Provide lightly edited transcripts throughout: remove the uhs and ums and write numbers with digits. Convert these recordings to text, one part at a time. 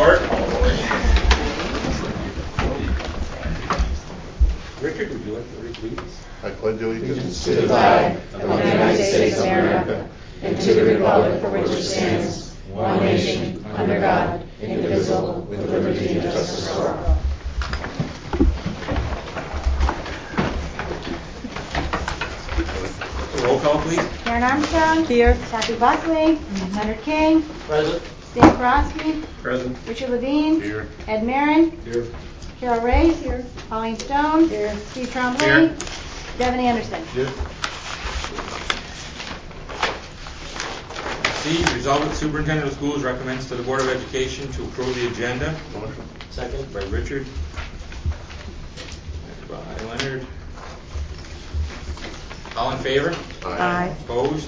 report. Richard, would you like to read, please? I pledge allegiance to the flag of the United States of America and to the republic for which it stands, one nation, under God, indivisible, with liberty and justice for all. Roll call, please. Karen Armstrong. Here. Kathy Buckley. Leonard King. Present. Stan Krosky. Present. Richard Levine. Here. Ed Marin. Here. Carol Reyes. Here. Pauline Stone. Here. Steve Trombley. Here. Devin Anderson. Here. C, resolve that Superintendent of Schools recommends to the Board of Education to approve the agenda. Motion. Second by Richard. Second by Leonard. All in favor? Aye. Opposed?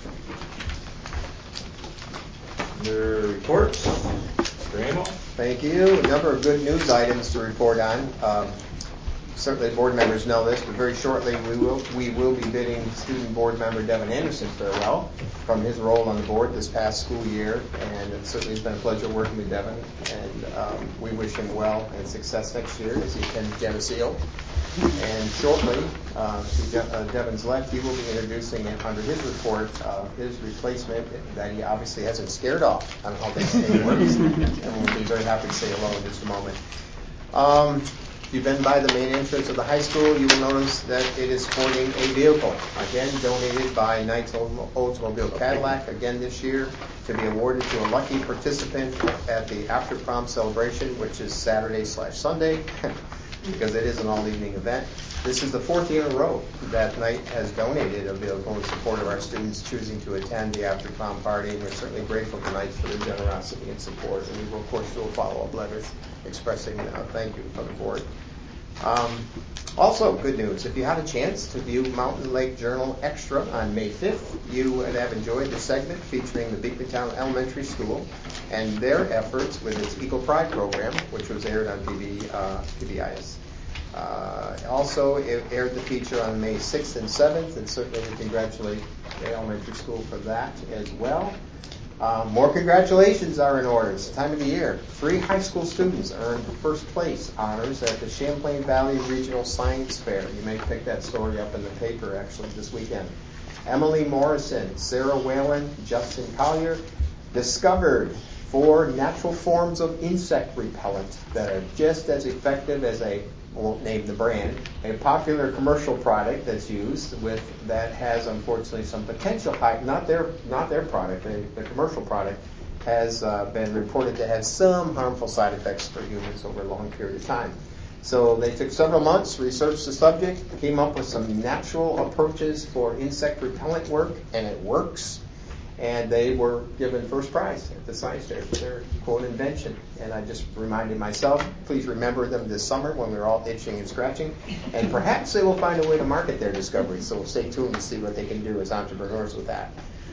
Under reports, Mr. Amo. Thank you. A number of good news items to report on. Certainly board members know this, but very shortly we will be bidding student board member Devin Anderson farewell from his role on the board this past school year, and it certainly has been a pleasure working with Devin, and we wish him well and success next year as he attends Geneseo. And shortly, to Devin's left, he will be introducing under his report his replacement that he obviously hasn't scared off on how this thing works, and we'll be very happy to say hello in just a moment. If you've been by the main entrance of the high school, you will notice that it is sporting a vehicle, again donated by Knights Oldsmobile Cadillac, again this year, to be awarded to a lucky participant at the after prom celebration, which is Saturday/Sunday, because it is an all-evening event. This is the fourth year in a row that Knight has donated a vehicle in support of our students choosing to attend the after prom party, and we're certainly grateful to Knights for their generosity and support, and we will, of course, do follow-up letters expressing thank you from the board. Also, good news, if you had a chance to view Mountain Lake Journal Extra on May 5th, you would have enjoyed the segment featuring the Beekmantown Elementary School and their efforts with its Eagle Pride program, which was aired on PBIS. Also, it aired the feature on May 6th and 7th, and certainly we congratulate the elementary school for that as well. More congratulations are in order. It's the time of the year. 3 high school students earned first place honors at the Champlain Valley Regional Science Fair. You may pick that story up in the paper actually this weekend. Emily Morrison, Sarah Whalen, Justin Collier discovered 4 natural forms of insect repellent that are just as effective as I won't name the brand, a popular commercial product that's used that has unfortunately some potential not their product, the commercial product has been reported to have some harmful side effects for humans over a long period of time. So they took several months, researched the subject, came up with some natural approaches for insect repellent work, and it works. And they were given first prize at the science fair for their quote invention. And I just reminded myself, please remember them this summer when we're all itching and scratching. And perhaps they will find a way to market their discovery. So stay tuned to see what they can do as entrepreneurs with that.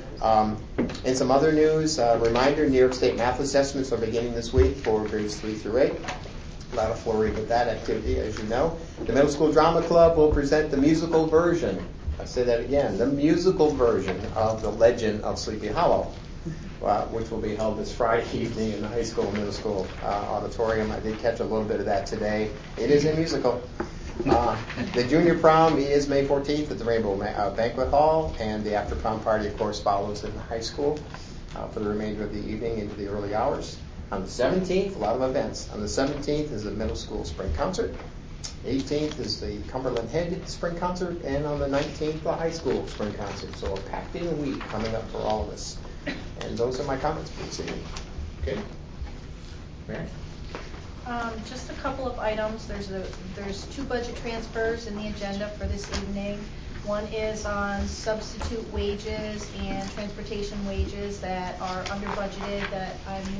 In some other news, reminder, New York State math assessments are beginning this week for grades 3 through 8. A lot of flurry with that activity, as you know. The Middle School Drama Club will present the musical version. I say that again, the musical version of The Legend of Sleepy Hollow, which will be held this Friday evening in the high school and middle school auditorium. I did catch a little bit of that today. It is a musical. The junior prom is May 14th at the Rainbow Banquet Hall, and the after prom party, of course, follows in the high school for the remainder of the evening into the early hours. On the 17th, a lot of events. On the 17th is the middle school spring concert. 18th is the Cumberland Head Spring Concert, and on the 19th, the high school spring concert. So a packed-in week coming up for all of us. And those are my comments for this evening. Okay. Mary? Just a couple of items. There's 2 budget transfers in the agenda for this evening. One is on substitute wages and transportation wages that are under budgeted that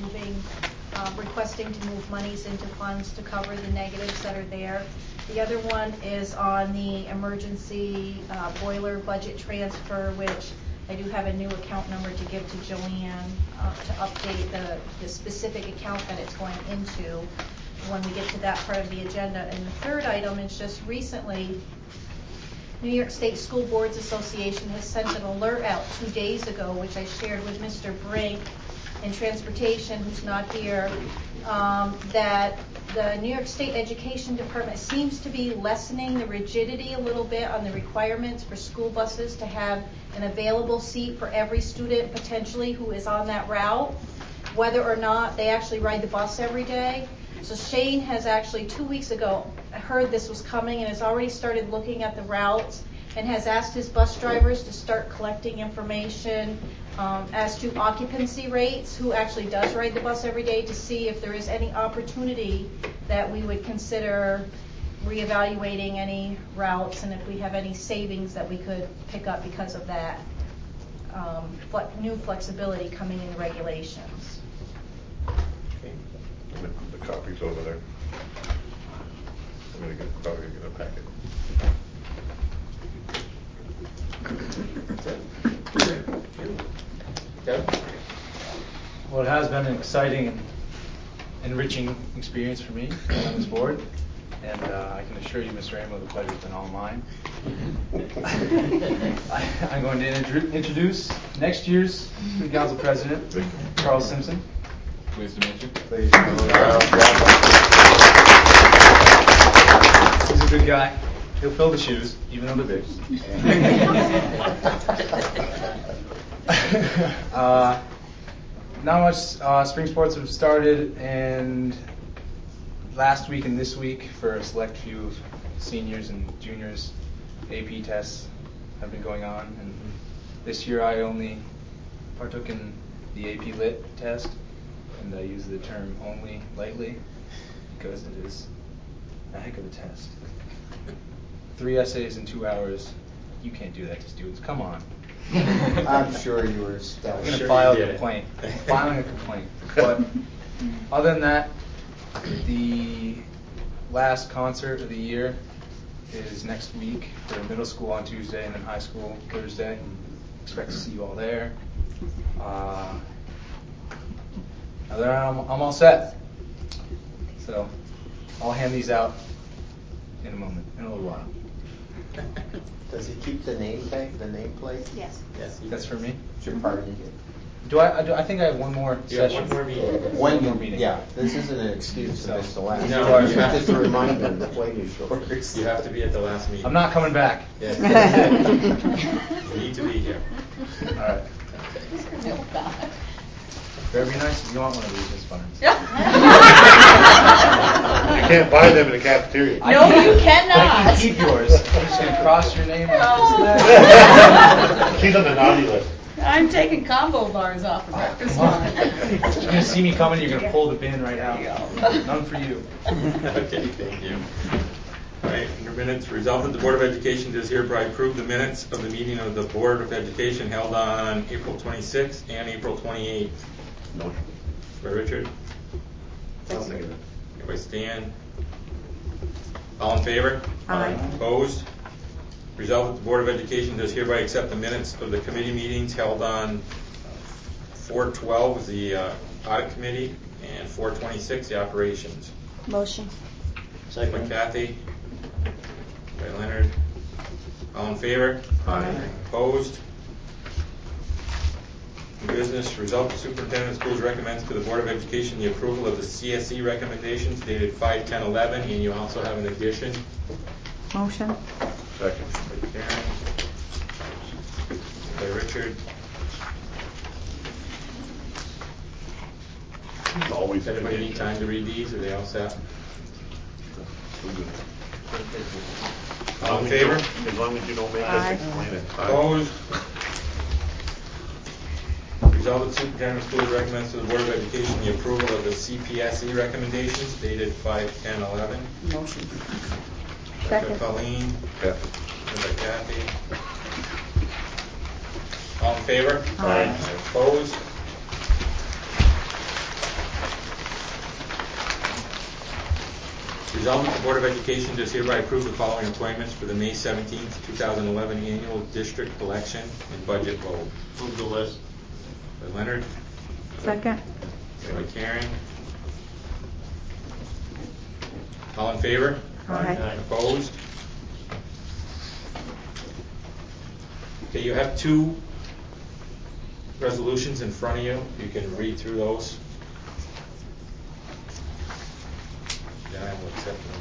I'm requesting to move monies into funds to cover the negatives that are there. The other one is on the emergency boiler budget transfer, which I do have a new account number to give to Joanne to update the specific account that it's going into when we get to that part of the agenda. And the third item is just recently, New York State School Boards Association has sent an alert out 2 days ago, which I shared with Mr. Brink, in transportation, who's not here, that the New York State Education Department seems to be lessening the rigidity a little bit on the requirements for school buses to have an available seat for every student potentially who is on that route, whether or not they actually ride the bus every day. So Shane has actually 2 weeks ago heard this was coming and has already started looking at the routes and has asked his bus drivers to start collecting information as to occupancy rates, who actually does ride the bus every day, to see if there is any opportunity that we would consider reevaluating any routes and if we have any savings that we could pick up because of that new flexibility coming in the regulations. Okay. The copy's over there. I'm going to get a packet. Deb? Well, it has been an exciting and enriching experience for me on this board, and I can assure you, Mr. Amo, the pleasure's been all mine. I'm going to introduce next year's Student Council President, Charles Simpson. Pleased to meet you. Please. He's a good guy. He'll fill the shoes, even though they're big. Not much. Spring sports have started, and last week and this week, for a select few of seniors and juniors, AP tests have been going on. And this year I only partook in the AP Lit test, and I use the term only lightly because it is a heck of a test. 3 essays in 2 hours. You can't do that to students. Come on. I'm sure you were stellar. I'm going to file a complaint. Filing a complaint. But other than that, the last concert of the year is next week for middle school on Tuesday and then high school Thursday. Expect to see you all there. Other than that, I'm all set. So I'll hand these out in a moment, in a little while. Does he keep the name tag, the nameplate? Yes. Yes. That's for me. Should pardon you. Do I think I have one more session. One more meeting. One more meeting. Yeah, this isn't an excuse to miss the last. No, It's you have just a reminder, the plate is yours. You have to be at the last meeting. I'm not coming back. Yes. You need to be here. All right. Better be nice if you want one of these, Ms. Barnes. You can't buy them in the cafeteria. I No, can- you cannot. I can keep yours. I'm just going to cross your name on She's on the naughty list. I'm taking combo bars off for breakfast. Come on. You're going to see me coming, you're going to pull the bin right out. None for you. Okay, thank you. All right, under minutes, resolved that the Board of Education does hereby approve the minutes of the meeting of the Board of Education held on April 26th and April 28th. Motion. By Richard. I'll second it. By Stan. All in favor? Aye. Opposed? Resolved that the Board of Education does hereby accept the minutes of the committee meetings held on 4/12 was the audit committee and 4/26 the operations. Motion. Second by Kathy. By Leonard. All in favor? Aye. Opposed? New business, result the superintendent of schools recommends to the Board of Education the approval of the CSE recommendations dated 5/10/11, and you also have an addition. Motion. Second. By Karen. By Richard. Always. Does everybody need time to read these? Are they all set? All in favor? As long as you don't make Aye. us explain it. Opposed? Resolved that the superintendent of schools recommends to the Board of Education the approval of the CPSE recommendations dated 5/10/11. Motion. By Second. Colleen. Yeah. And by Kathy. All in favor? Aye. Opposed? Resolved that the Board of Education does hereby approve the following appointments for the May 17th, 2011 annual district election and budget vote. Move the list. By Leonard. Second. By Karen. All in favor? Aye. Opposed? Okay, you have two resolutions in front of you. You can read through those. Then I will accept them.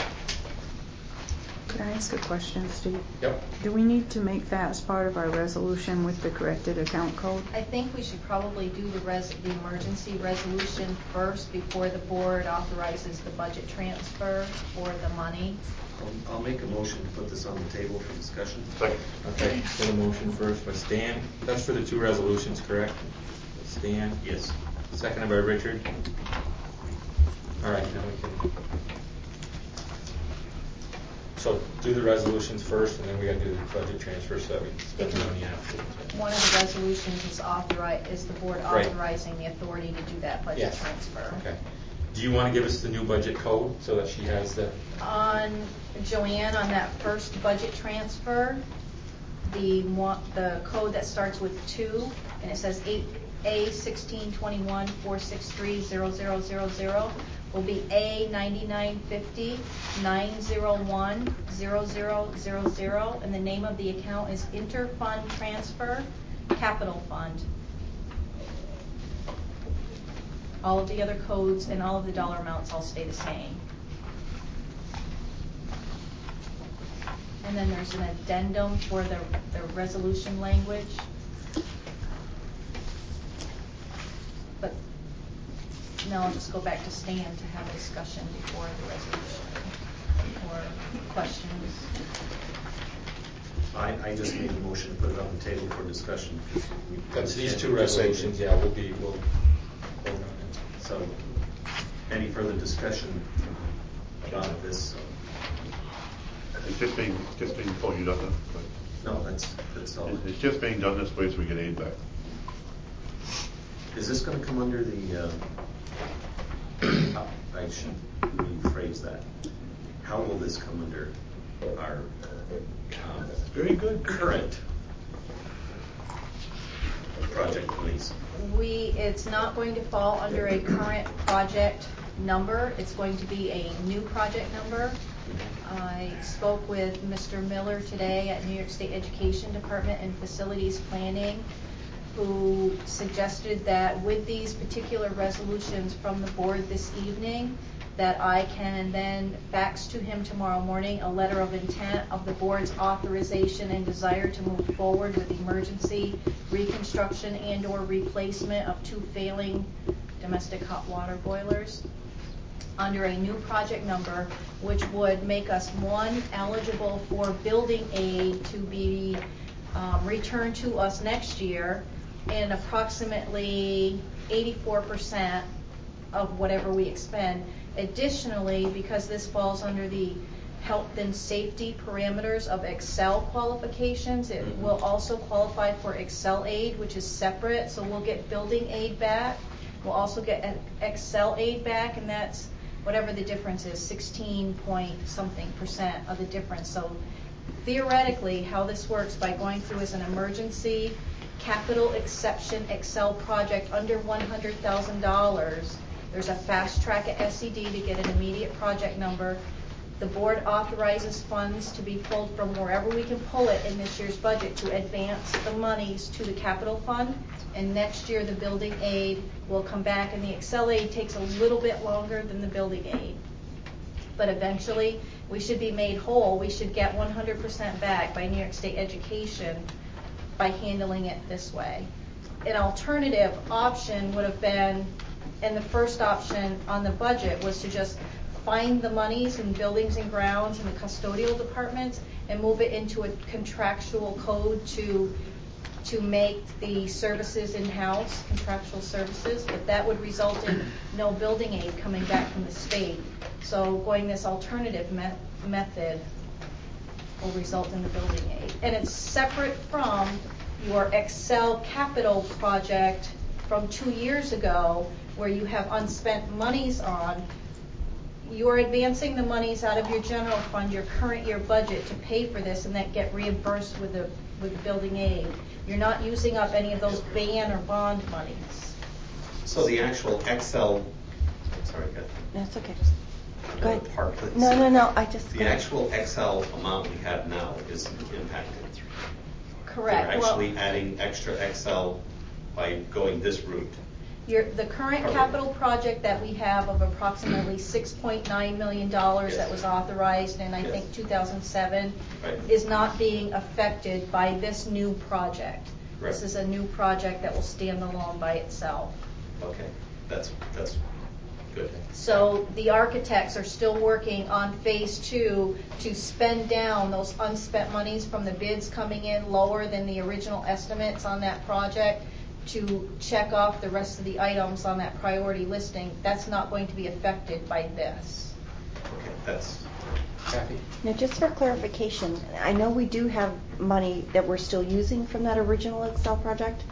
Could I ask a question, Steve? Yep. Do we need to make that as part of our resolution with the corrected account code? I think we should probably do the emergency resolution first before the board authorizes the budget transfer for the money. I'll make a motion to put this on the table for discussion. Second. Okay, got a motion first by Stan. That's for the two resolutions, correct? Stan? Yes. Seconded by Richard. All right, now we can. So do the resolutions first, and then we got to do the budget transfer so that we can spend the money afterwards. One of the resolutions is the board Right. authorizing the authority to do that budget Yes. transfer. Okay. Do you want to give us the new budget code so that she has the? On Joanne, on that first budget transfer, the code that starts with 2, and it says A1621-463-0000 will be A9950-901-0000, and the name of the account is Interfund Transfer Capital Fund. All of the other codes and all of the dollar amounts all stay the same. And then there's an addendum for the resolution language. But now I'll just go back to Stan to have a discussion before the resolution or questions. I just made a motion to put it on the table for discussion. That's these two resolutions. Yeah, we'll vote on it. So, any further discussion about this? It's just being, oh, you done that? No, that's all. It's just being done this way so we get aid back. Is this going to come under the? I should rephrase that. How will this come under our Very good. current project, please? It's not going to fall under a current project number. It's going to be a new project number. I spoke with Mr. Miller today at New York State Education Department and Facilities Planning, who suggested that with these particular resolutions from the board this evening, that I can then fax to him tomorrow morning a letter of intent of the board's authorization and desire to move forward with emergency reconstruction and or replacement of 2 failing domestic hot water boilers under a new project number, which would make us, 1, eligible for building aid to be returned to us next year, and approximately 84% of whatever we expend. Additionally, because this falls under the health and safety parameters of Excel qualifications, it will also qualify for Excel aid, which is separate. So we'll get building aid back. We'll also get an Excel aid back, and that's whatever the difference is, 16-point-something% of the difference. So theoretically, how this works by going through as an emergency capital exception Excel project under $100,000, there's a fast track at SED to get an immediate project number. The board authorizes funds to be pulled from wherever we can pull it in this year's budget to advance the monies to the capital fund. And next year the building aid will come back, and the Excel aid takes a little bit longer than the building aid. But eventually we should be made whole. We should get 100% back by New York State Education by handling it this way. An alternative option would have been, and the first option on the budget was to just find the monies in buildings and grounds and the custodial departments and move it into a contractual code to make the services in-house, contractual services, but that would result in no building aid coming back from the state. So going this alternative method will result in the building aid. And it's separate from your Excel capital project from 2 years ago where you have unspent monies on. You're advancing the monies out of your general fund, your current year budget, to pay for this and then get reimbursed with the building aid. You're not using up any of those ban or bond monies. So the actual Excel, sorry, Beth. That's okay. I'm Go going ahead. to park this. No, I just... The actual Excel amount we have now isn't impacted. Correct. We're actually adding extra Excel by going this route? The current capital project that we have of approximately $6.9 million that was authorized in, I think, 2007 is not being affected by this new project. Right. This is a new project that will stand alone by itself. Okay, that's good. So the architects are still working on phase 2 to spend down those unspent monies from the bids coming in lower than the original estimates on that project to check off the rest of the items on that priority listing. That's not going to be affected by this. Okay, that's Kathy? Now, just for clarification, I know we do have money that we're still using from that original Excel project.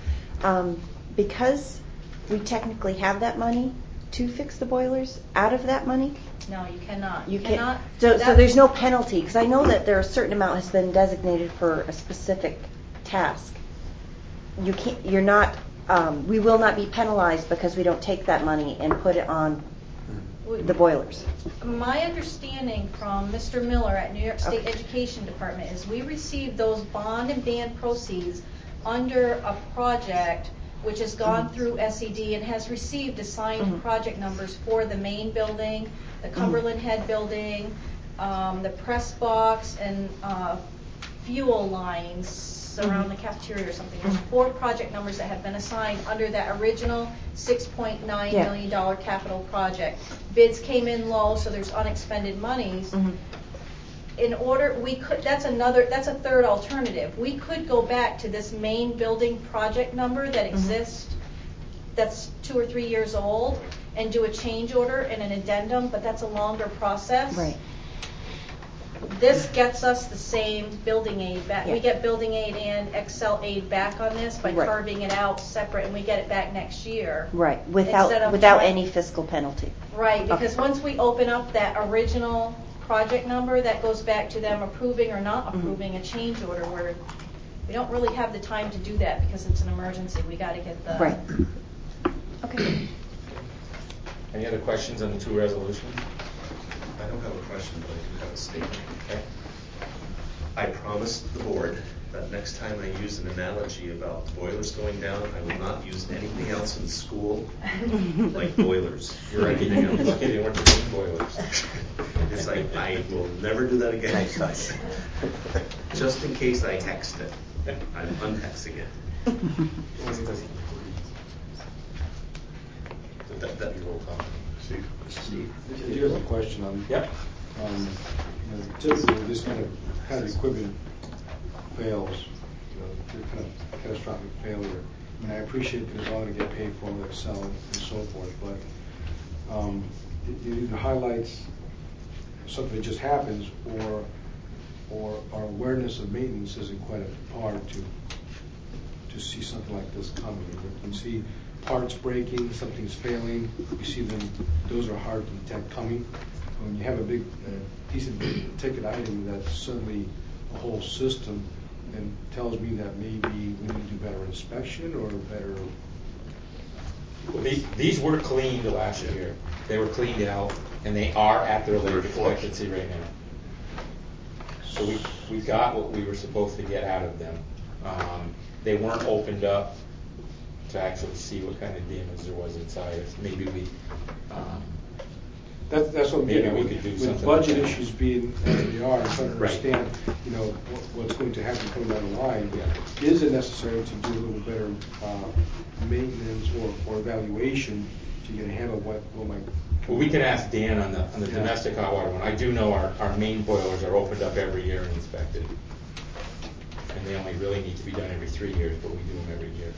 Because we technically have that money to fix the boilers out of that money? No, you cannot. You cannot. So there's no penalty, because I know that there are a certain amount has been designated for a specific task. You can't. You're not. We will not be penalized because we don't take that money and put it on the boilers. My understanding from Mr. Miller at New York State Education Department is we received those bond and ban proceeds under a project which has gone through SED and has received assigned project numbers for the main building, the Cumberland Head building, the press box, and fuel lines around the cafeteria or something. There's 4 project numbers that have been assigned under that original $6.9 million capital project. Bids came in low, so there's unexpended monies. In order, that's a third alternative. We could go back to this main building project number that exists, that's 2 or 3 years old, and do a change order and an addendum, but that's a longer process. Right. This gets us the same building aid back. Yeah. We get building aid and Excel aid back on this by carving it out separate, and we get it back next year. Right, without any fiscal penalty. Right, because once we open up that original project number, that goes back to them approving or not approving a change order, where we don't really have the time to do that because it's an emergency. We got to get the... Right. Okay. Any other questions on the 2 resolutions? I don't have a question, but I do have a statement. Okay. I promised the board that next time I use an analogy about boilers going down, I will not use anything else in school like boilers. You're right. You didn't want to name boilers. It's like, I will never do that again. Just in case I hexed it, I'm unhexing it. That roll call. Steve. Here's a question on. Yep. Typically, this kind of equipment fails. Kind of catastrophic failure. I mean, I appreciate that it's all going to get paid for, like Excel and so forth, but it either highlights something that just happens, or our awareness of maintenance isn't quite up to par to see something like this coming. You see parts breaking, something's failing, you see them, those are hard to detect coming. When you have a big, decent ticket item that's suddenly a whole system, and tells me that maybe we need to do better inspection or better... Well, these were cleaned last year. They were cleaned out, and they are at their life expectancy right now. So we got what we were supposed to get out of them. They weren't opened up to actually see what kind of damage there was inside. Maybe we... That's what maybe we could do with something budget like that. issues being as they are, I'm trying to understand, what's going to happen coming down the line. Is it necessary to do a little better maintenance or evaluation to get a handle of what might? Well, we can ask Dan on the domestic hot water one. I do know our main boilers are opened up every year and inspected, and they only really need to be done every 3 years, but we do them every year.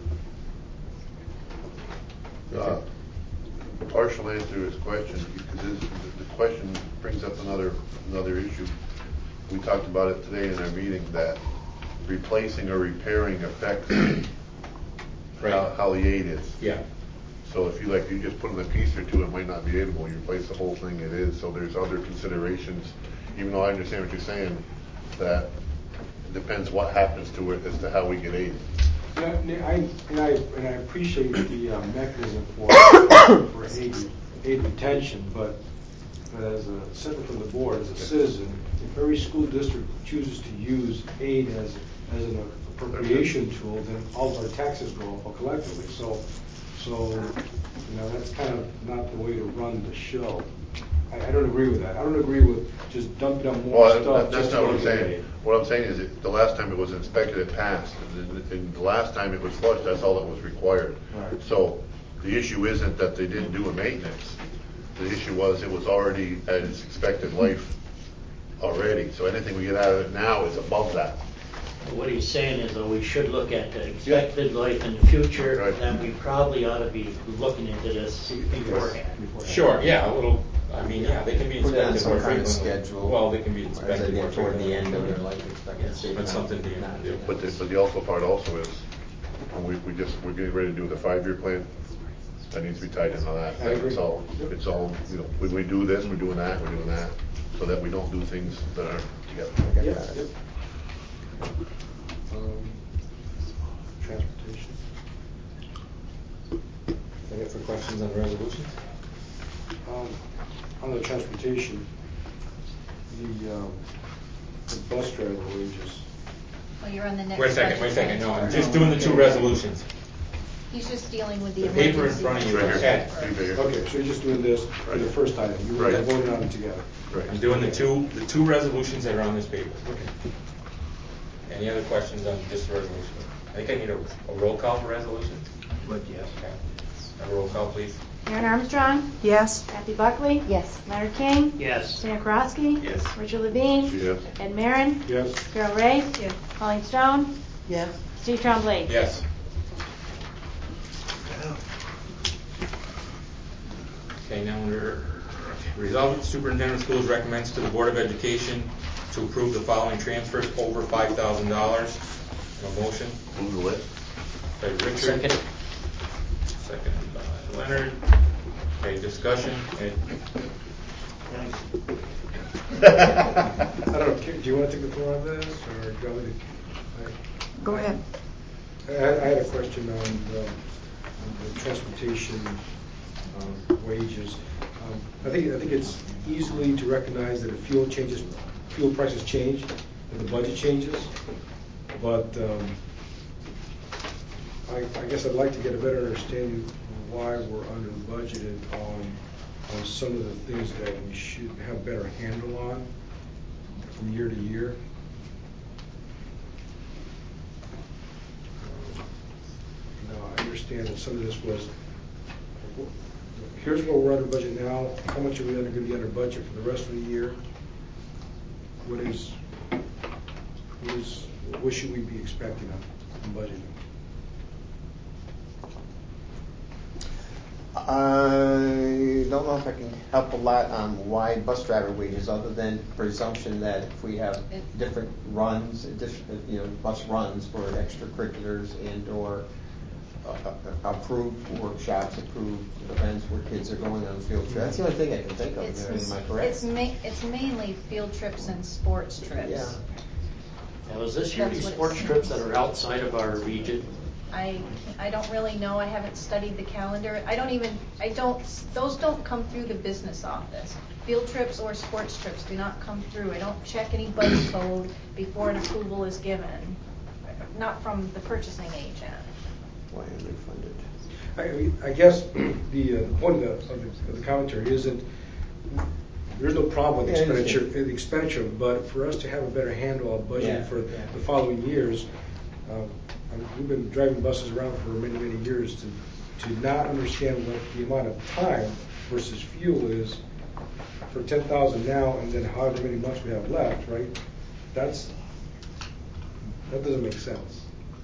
Partial answer to his question, because the question brings up another issue. We talked about it today in our meeting, that replacing or repairing affects how the aid is. Yeah. So if you just put in a piece or two, it might not be aidable. You replace the whole thing, it is. So there's other considerations, even though I understand what you're saying, that it depends what happens to it as to how we get aid. I appreciate the mechanism for aid retention, but as a separate from the board, as a citizen, if every school district chooses to use aid as an appropriation tool, then all of our taxes go up collectively. So, that's kind of not the way to run the show. I don't agree with that. I don't agree with just dumping up more Well, stuff. that's just not what I'm to saying. regulate. What I'm saying is that the last time it was inspected, it passed. And the last time it was flushed, that's all that was required. Right. So the issue isn't that they didn't do a maintenance. The issue was it was already at its expected life already. So anything we get out of it now is above that. What he's saying is that we should look at the expected life in the future, Right. and we probably ought to be looking into this beforehand. Sure, yeah, a little, I mean, yeah, they can be Put it on inspected some more kind of frequently. schedule. Well, they can be As they inspected more get toward frequently. the end of their life expectancy. That's something to do. But the also part also is, we're getting ready to do the 5-year plan. That needs to be tied into that. I agree. It's all, when we do this, we're doing that, so that we don't do things that aren't together. Yep. Transportation. Any other questions on the resolutions? On the transportation, the bus driver wages. Well, you're on the next. Wait a second, budget no, I'm transfer. just doing the two resolutions. He's just dealing with the The paper in emergency. front of you, Right here. Ed. Okay, so you're just doing this for the first item. You were Right. voting on them together. Right. I'm doing the two resolutions that are on this paper. Okay. Any other questions on this resolution? I think I need a roll call for resolutions. But yes. Okay. Have a roll call, please. Aaron Armstrong, Yes. Kathy Buckley, Yes. Leonard King, Yes. Stan Korosky, Yes. Richard Levine, Yes. Ed Marin, Yes. Carol Ray, Colleen Stone, Yes. Steve Trombley. Yes. Okay, now resolve that the superintendent of schools recommends to the Board of Education to approve the following transfers over $5,000. A motion Move the list. by Richard. Second. Seconded by Leonard. Okay, discussion. Ed? I don't know, do you want to take the floor on this, or do you want me to? Go ahead. I had a question on the transportation wages. I think it's easily to recognize that if fuel prices change, that the budget changes. But I guess I'd like to get a better understanding of why we're under budgeted on some of the things that we should have better handle on from year to year. I understand that some of this was, here's where we're under budget now, how much are we going to be under budget for the rest of the year? What should we be expecting on budgeting? I don't know if I can help a lot on why bus driver wages, other than presumption that if we have different runs, bus runs for extracurriculars and/or approved workshops, approved events where kids are going on field trips. That's the only thing I can think of. Am I correct? It's mainly field trips and sports trips. Yeah. Now, is this usually That's what sports it's- trips that are outside of our region? I don't really know. I haven't studied the calendar. Those don't come through the business office. Field trips or sports trips do not come through. I don't check any budget code before an approval is given, not from the purchasing agent. Why are they funded? I guess the point of the commentary isn't, there's no problem with the expenditure, but for us to have a better handle on budgeting for the following years, we've been driving buses around for many, many years to not understand what the amount of time versus fuel is for 10,000 now and then however many months we have left, right? That doesn't make sense.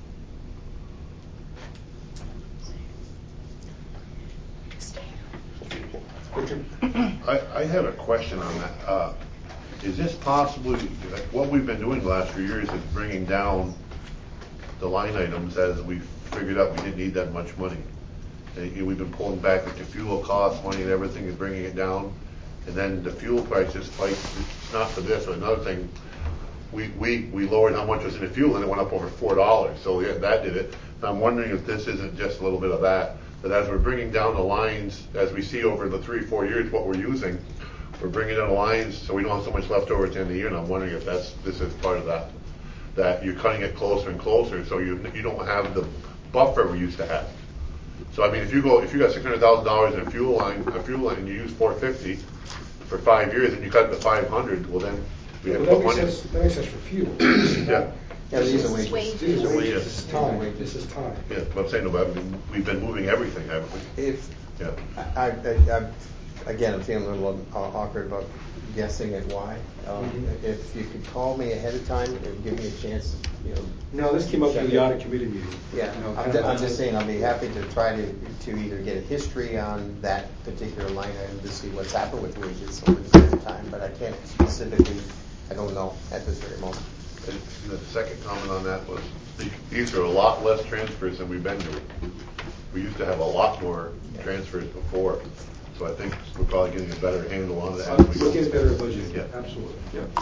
Richard? I have a question on that. Is this possibly, like what we've been doing the last few years is bringing down the line items as we figured out we didn't need that much money. And we've been pulling back at the fuel cost, money and everything and bringing it down. And then the fuel prices spiked, it's not for this, but another thing, we lowered how much was in the fuel and it went up over $4. So yeah, that did it. And I'm wondering if this isn't just a little bit of that as we're bringing down the lines, as we see over the 3-4 years what we're using, we're bringing down the lines so we don't have so much left over at the end of the year. And I'm wondering if this is part of that. that you're cutting it closer and closer, so you don't have the buffer we used to have. So I mean, if you got $600,000 in fuel line, and you use $450 for 5 years, and you cut it to $500, well then we have to put money. That makes sense for fuel. Yeah. Yeah, these are wages. Wages. These are wages. Yeah. This is time. This is time. Yeah, but I'm saying, no, we've been moving everything, haven't we? Yeah. Again, I'm feeling a little awkward about guessing at why. If you could call me ahead of time and give me a chance, No, this came up in the audit committee meeting. Yeah, I'm just saying, I'll be happy to try to either get a history on that particular line item to see what's happened with wages over the period of time, but I can't specifically, I don't know at this very moment. And the second comment on that was, these are a lot less transfers than we've been doing. We used to have a lot more transfers before, so I think we're probably getting a better handle on that. We'll get better at budgeting. Yeah. Absolutely.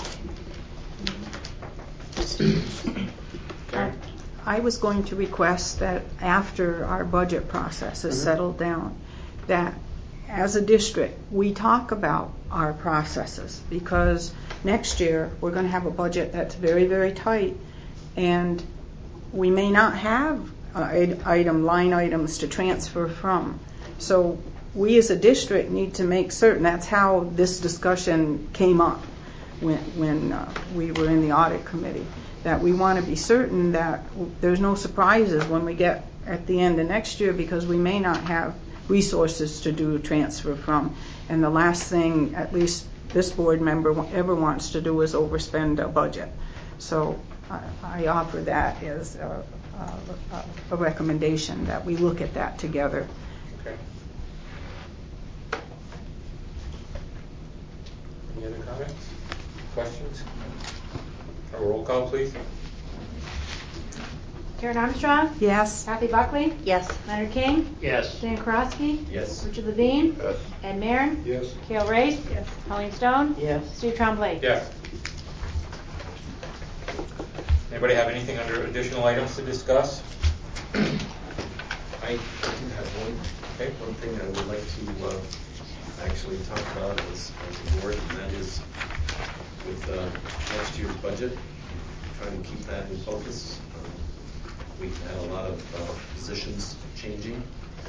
Yeah. I was going to request that after our budget process is settled down, that as a district, we talk about our processes, because next year we're going to have a budget that's very, very tight, and we may not have line items to transfer from. So we as a district need to make certain. That's how this discussion came up when we were in the audit committee, that we want to be certain that there's no surprises when we get at the end of next year, because we may not have resources to do a transfer from. And the last thing, at least this board member ever wants to do, is overspend a budget. So I offer that as a recommendation, that we look at that together. Okay. Any other comments? Questions? A roll call, please. Karen Armstrong? Yes. Kathy Buckley? Yes. Leonard King? Yes. Dan Karofsky? Yes. Richard Levine? Yes. Ed Marin? Yes. Cale Race? Yes. Colleen Stone? Yes. Steve Trombley? Yes. Anybody have anything under additional items to discuss? I do have one thing I would like to actually talk about as a board, and that is with next year's budget, trying to keep that in focus. We've had a lot of positions changing.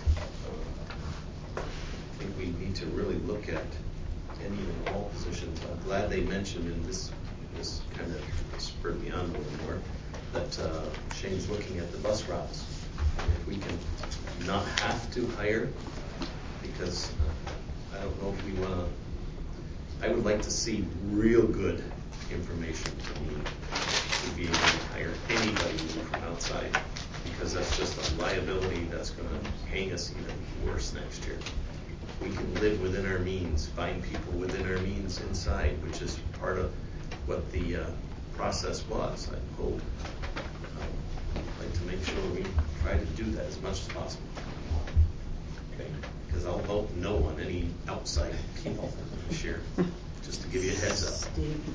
I think we need to really look at any and all positions. I'm glad they mentioned in this kind of spurred me on a little more, that Shane's looking at the bus routes. If we can not have to hire, because I don't know if we want to, I would like to see real good information to me to be able to hire anybody from outside, because that's just a liability that's going to hang us even worse next year. We can live within our means, find people within our means inside, which is part of what the process was, I hope. I'd like to make sure we try to do that as much as possible. Okay? Because I'll vote no on any outside people this year, just to give you a heads up.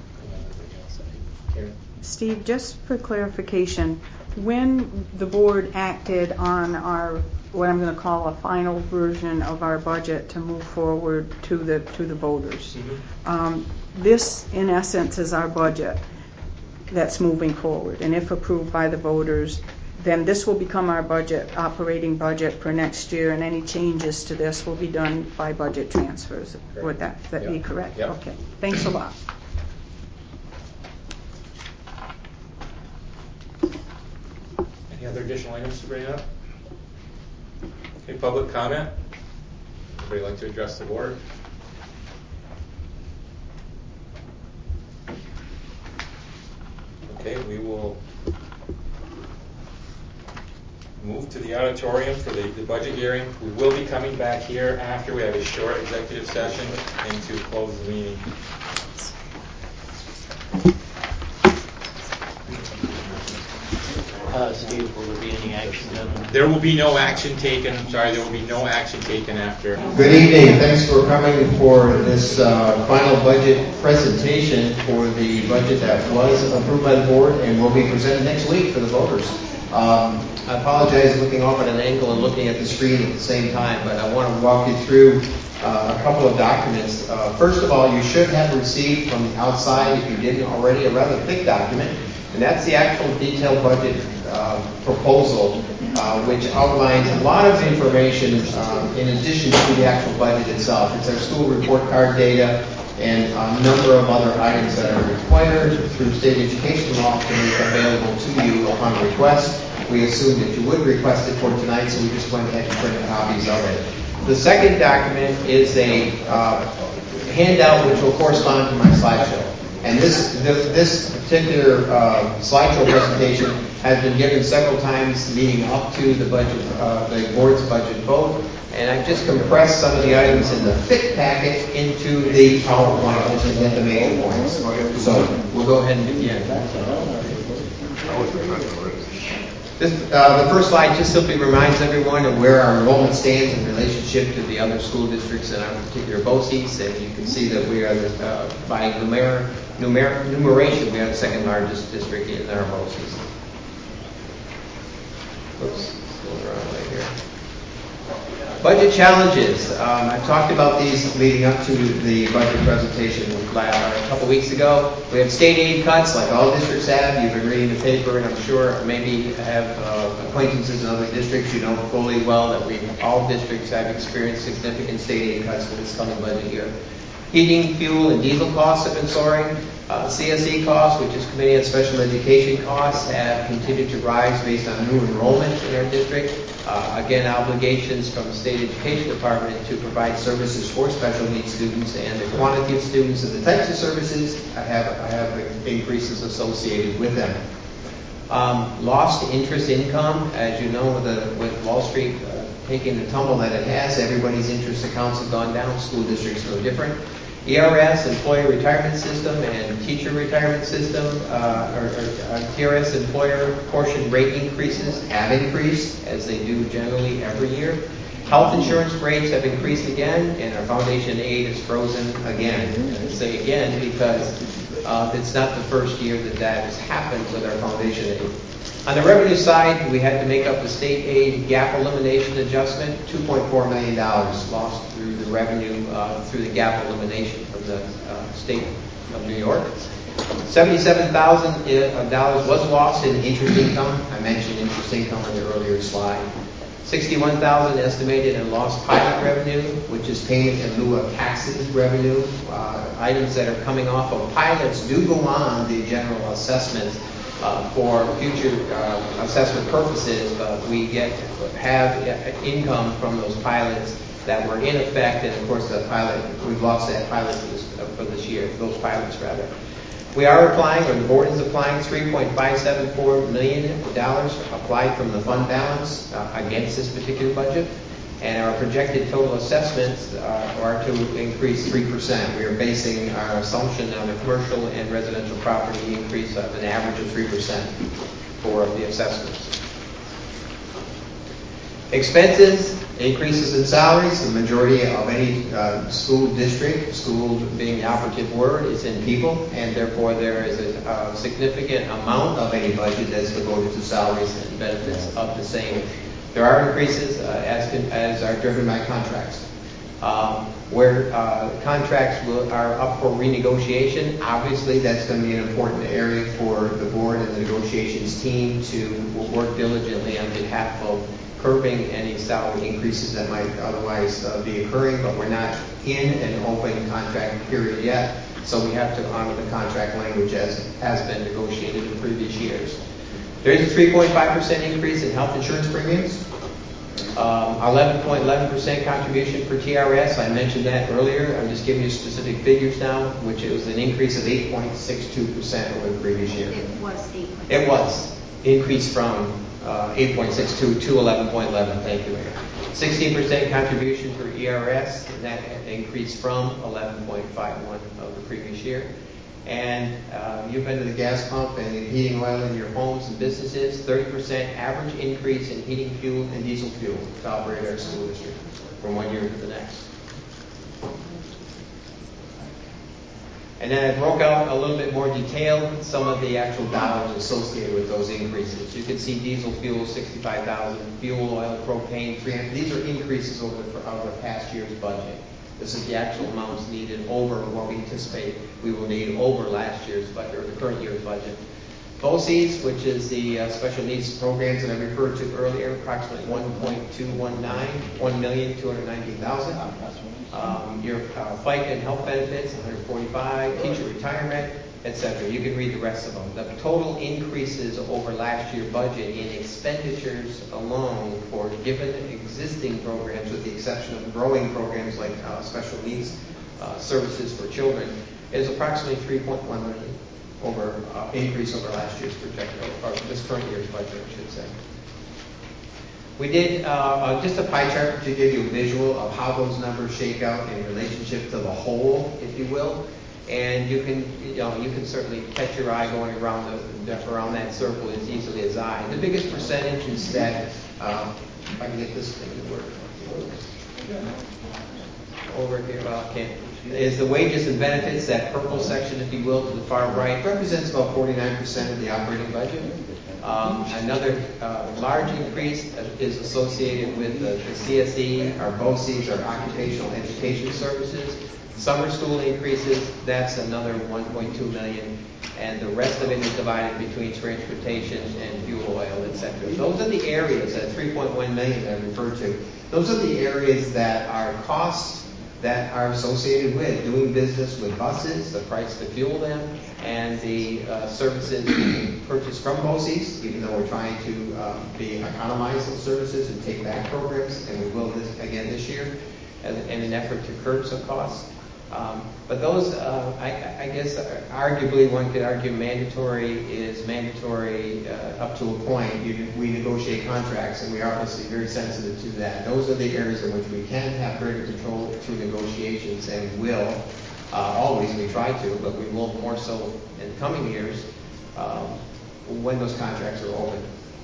Steve, just for clarification, when the board acted on our, what I'm going to call a final version of our budget to move forward to the voters, this in essence is our budget that's moving forward, and if approved by the voters, then this will become our budget, operating budget for next year, and any changes to this will be done by budget transfers. Correct. Would that be correct? Yep. Okay. Thanks a lot. Any other additional items to bring up? Okay, public comment. Anybody like to address the board? Okay, we will move to the auditorium for the budget hearing. We will be coming back here after we have a short executive session and to close the meeting. Steve, will there be any action done? There will be no action taken. Sorry, there will be no action taken after. Good evening. Thanks for coming for this final budget presentation for the budget that was approved by the board and will be presented next week for the voters. I apologize looking off at an angle and looking at the screen at the same time, but I want to walk you through a couple of documents. First of all, you should have received from the outside, if you didn't already, a rather thick document. And that's the actual detailed budget proposal, which outlines a lot of information in addition to the actual budget itself. It's our school report card data and a number of other items that are required through state education law to make available to you upon request. We assumed that you would request it for tonight, so we just went ahead and printed copies of it. The second document is a handout which will correspond to my slideshow. And this particular slideshow presentation has been given several times leading up to the budget, the board's budget vote. And I've just compressed some of the items in the thick packet into the PowerPoint just to get the main points. So we'll go ahead and begin. The first slide just simply reminds everyone of where our enrollment stands in relationship to the other school districts in our particular BOCES, and you can see that we are, by numeration, we are the second largest district in our BOCES. Oops, going around right here. Budget challenges. I talked about these leading up to the budget presentation a couple weeks ago. We have state aid cuts like all districts have. You've been reading the paper, and I'm sure maybe have acquaintances in other districts. You know fully well that all districts have experienced significant state aid cuts for this coming budget year. Heating, fuel, and diesel costs have been soaring. CSE costs, which is Committee on Special Education costs, have continued to rise based on new enrollment in our district. Again, obligations from the State Education Department to provide services for special needs students, and the quantity of students and the types of services have increases associated with them. Lost interest income, as you know, with Wall Street taking the tumble that it has, everybody's interest accounts have gone down. School districts no different. ERS, Employer Retirement System, and Teacher Retirement System, or TRS employer portion rate increases have increased, as they do generally every year. Health insurance rates have increased again, and our foundation aid is frozen again. And I say again because it's not the first year that has happened with our foundation aid. On the revenue side, we had to make up the state aid gap elimination adjustment, $2.4 million lost through the revenue, through the gap elimination from the state of New York. $77,000 was lost in interest income. I mentioned interest income in the earlier slide. $61,000 estimated in lost pilot revenue, which is payment in lieu of taxes revenue. Items that are coming off of pilots do go on the general assessment for future assessment purposes, but we have income from those pilots that were in effect, and of course we've lost that pilot for this year, those pilots rather. We are applying, or the board is applying, $3.574 million applied from the fund balance against this particular budget. And our projected total assessments are to increase 3%. We are basing our assumption on the commercial and residential property increase of an average of 3% for the assessments. Expenses, increases in salaries. The majority of any school district, school being the operative word, is in people, and therefore there is a significant amount of any budget that's devoted to salaries and benefits of the same. There are increases as are driven by contracts. Where contracts are up for renegotiation, obviously that's going to be an important area for the board and the negotiations team to work diligently on behalf of curbing any salary increases that might otherwise be occurring, but we're not in an open contract period yet, so we have to honor the contract language as has been negotiated in previous years. There is a 3.5% increase in health insurance premiums. 11.11% contribution for TRS. I mentioned that earlier. I'm just giving you specific figures now, which is an increase of 8.62% over the previous year. It was 8.62. It was increased from 8.62 to 11.11. Thank you, Mayor. 16% contribution for ERS, and that increased from 11.51 of the previous year. And you've been to the gas pump and heating oil in your homes and businesses. 30% average increase in heating fuel and diesel fuel to operate our school district from one year to the next. And then I broke out a little bit more detail some of the actual dollars associated with those increases. You can see diesel fuel, $65,000, fuel oil, propane, $300. These are increases over the past year's budget. This is the actual amounts needed over what we anticipate we will need over last year's budget, or the current year's budget. BOCES, which is the special needs programs that I referred to earlier, approximately $1.219,000. Your FICA and health benefits, $145,000, teacher retirement, etc. You can read the rest of them. The total increases over last year's budget in expenditures alone for given existing programs, with the exception of growing programs like special needs services for children, is approximately $3.1 million increase over last year's projected, or this current year's budget, I should say. We did just a pie chart to give you a visual of how those numbers shake out in relationship to the whole, if you will. And you can certainly catch your eye going around that circle as easily as I. The biggest percentage is that, if I can get this thing to work. Over here, well, I can't. Is the wages and benefits, that purple section, if you will, to the far right, represents about 49% of the operating budget. Another large increase is associated with the CSE, our BOCES, our occupational education services. Summer school increases, that's another $1.2 million, and the rest of it is divided between transportation and fuel oil, etc. Those are the areas, that $3.1 million that I referred to, those are the areas that are costs that are associated with doing business with buses, the price to fuel them, and the services we purchase from BOCES, even though we're trying to economize those services and take back programs, and we will this year, in an effort to curb some costs. But those, I guess, arguably one could argue mandatory is mandatory up to a point. We negotiate contracts, and we are obviously very sensitive to that. Those are the areas in which we can have greater control through negotiations, and will always. We try to, but we will more so in the coming years when those contracts are open.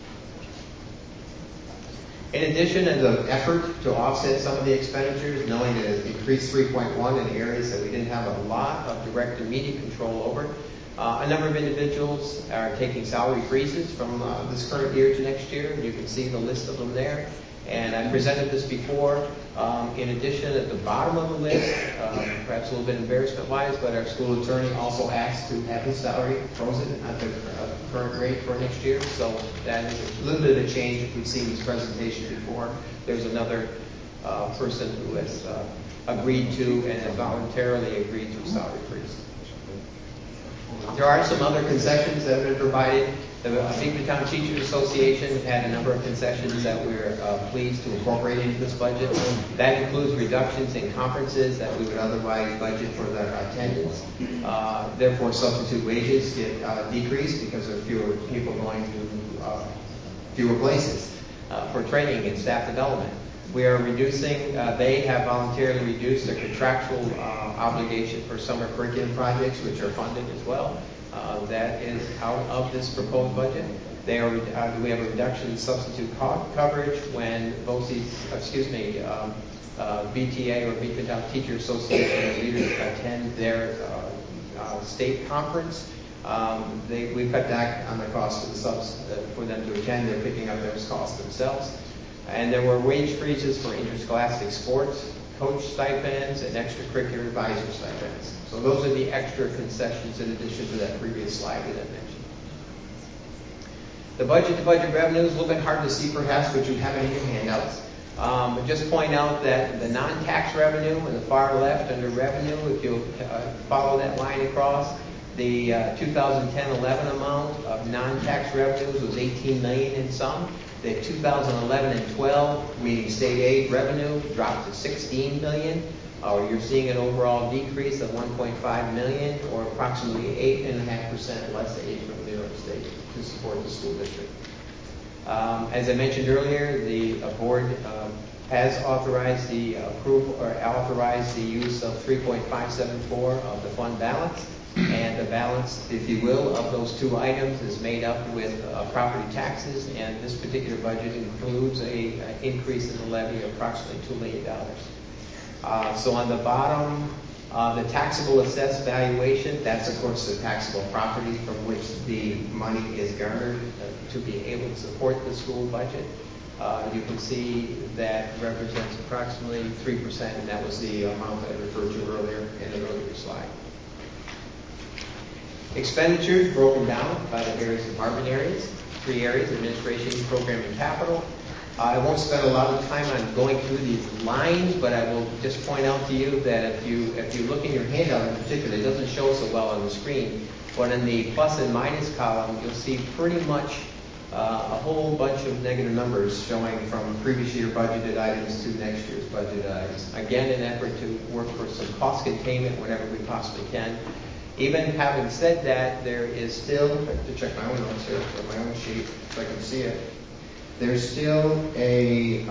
In addition, as an effort to offset some of the expenditures, knowing that it increased 3.1 in areas that we didn't have a lot of direct immediate control over, a number of individuals are taking salary freezes from this current year to next year. You can see the list of them there. And I presented this before. In addition, at the bottom of the list, perhaps a little bit embarrassment-wise, but our school attorney also asked to have his salary frozen at the current rate for next year. So that is a little bit of a change if we've seen this presentation before. There's another person who has agreed to and has voluntarily agreed to a salary freeze. There are some other concessions that have been provided. The Beekman Town Teachers Association had a number of concessions that we're pleased to incorporate into this budget. That includes reductions in conferences that we would otherwise budget for their attendance. Therefore, substitute wages get decreased because there are fewer people going to fewer places for training and staff development. We are reducing, they have voluntarily reduced their contractual obligation for summer curriculum projects, which are funded as well. That is out of this proposed budget. We have a reduction in substitute coverage when BTA, or Beekman Town Teachers Association leaders attend their state conference. We cut back on the cost of the subs for them to attend. They're picking up those costs themselves. And there were wage freezes for interscholastic sports, coach stipends, and extracurricular advisor stipends. So those are the extra concessions in addition to that previous slide that I mentioned. The budget-to-budget revenue is a little bit hard to see perhaps, but you have it in your handouts. But just point out that the non-tax revenue in the far left under revenue, if you follow that line across, the 2010-11 amount of non-tax revenues was $18 million in some. The 2011 and 12, meaning state aid revenue, dropped to $16 million. You're seeing an overall decrease of $1.5 million, or approximately 8.5% less aid from New York State to support the school district. As I mentioned earlier, the board has authorized the use of 3.574 of the fund balance. And the balance, if you will, of those two items is made up with property taxes, and this particular budget includes an increase in the levy of approximately $2 million. So on the bottom, the taxable assessed valuation, that's of course the taxable property from which the money is garnered to be able to support the school budget. You can see that represents approximately 3%, and that was the amount that I referred to earlier in an earlier slide. Expenditures broken down by the various department areas, 3 areas: administration, program, and capital. I won't spend a lot of time on going through these lines, but I will just point out to you that if you look in your handout in particular, it doesn't show so well on the screen, but in the plus and minus column, you'll see pretty much a whole bunch of negative numbers showing from previous year budgeted items to next year's budgeted items. Again, an effort to work for some cost containment whenever we possibly can. Even having said that, there is still, I have to check my own notes here, or my own sheet, so I can see it. There's still a,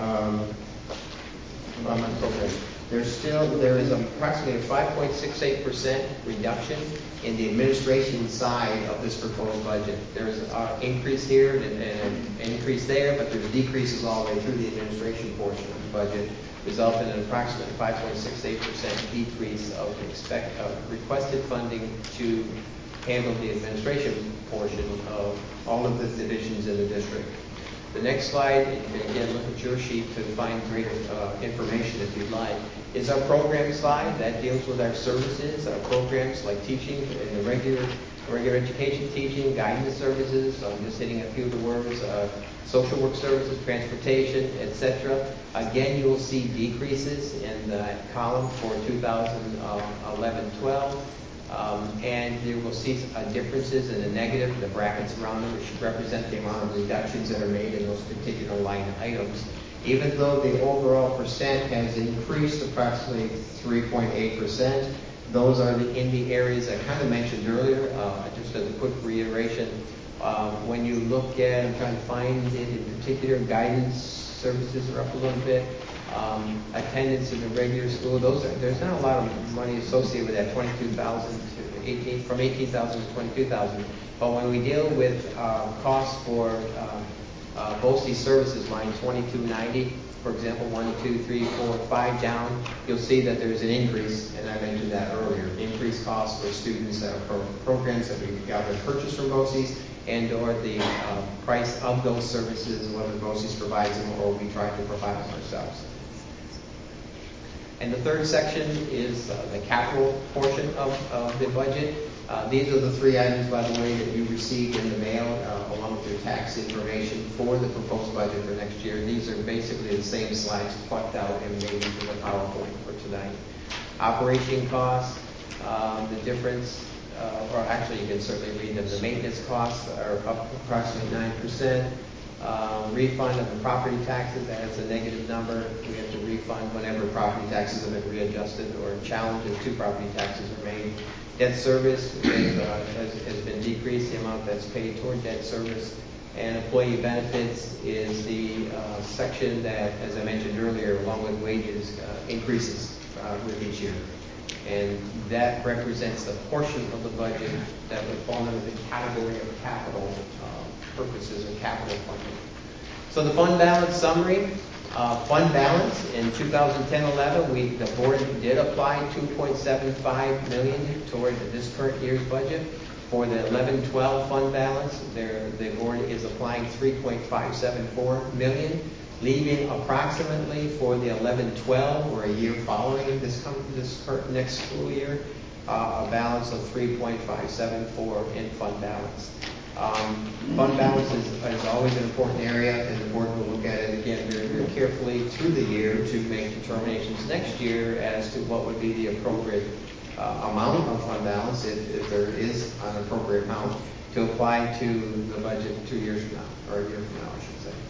there is approximately a 5.68% reduction in the administration side of this proposed budget. There's an increase here and an increase there, but there's decreases all the way through the administration portion of the budget, resulting in an approximate 5.68% decrease of requested funding to handle the administration portion of all of the divisions in the district. The next slide, and again, look at your sheet to find greater information if you'd like, is our program slide. That deals with our services, our programs like teaching in the regular education teaching, guidance services, I'm just hitting a few of the words, social work services, transportation, etc. Again, you will see decreases in the column for 2011-12. And you will see differences in the negative, the brackets around them, which represent the amount of reductions that are made in those particular line items. Even though the overall percent has increased approximately 3.8%, those are in the areas I kind of mentioned earlier. Just as a quick reiteration, when you look at, I'm trying to find it in particular, guidance services are up a little bit. Attendance in the regular school, there's not a lot of money associated with that, 22,000 to 18, from 18,000 to 22,000. But when we deal with costs for both these services, line 2290, for example, 1, 2, 3, 4, 5 down, you'll see that there's an increase, and I mentioned that earlier, increased costs for students that are programs that we gather purchase from BOCES, and or the price of those services, whether BOCES provides them or we try to provide them ourselves. And the third section is the capital portion of the budget. These are the 3 items, by the way, that you received in the mail along with your tax information for the proposed budget for next year. These are basically the same slides plucked out and made into the PowerPoint for tonight. Operation costs, the difference, or actually you can certainly read them. The maintenance costs are up approximately 9%. Refund of the property taxes, that is a negative number. We have to refund whenever property taxes have been readjusted or challenges to property taxes are made. Debt service has been decreased, the amount that's paid toward debt service. And employee benefits is the section that, as I mentioned earlier, along with wages, increases with each year. And that represents the portion of the budget that would fall under the category of capital purposes or capital funding. So the fund balance summary. Fund balance in 2010-11, the board did apply $2.75 million toward this current year's budget. For the 11-12 fund balance, the board is applying $3.574 million, leaving approximately for the 11-12 or a year following this next school year, a balance of $3.574 in fund balance. Fund balance is always an important area, and the board will look at it again very, very carefully through the year to make determinations next year as to what would be the appropriate amount of fund balance, if there is an appropriate amount, to apply to the budget 2 years from now, or a year from now,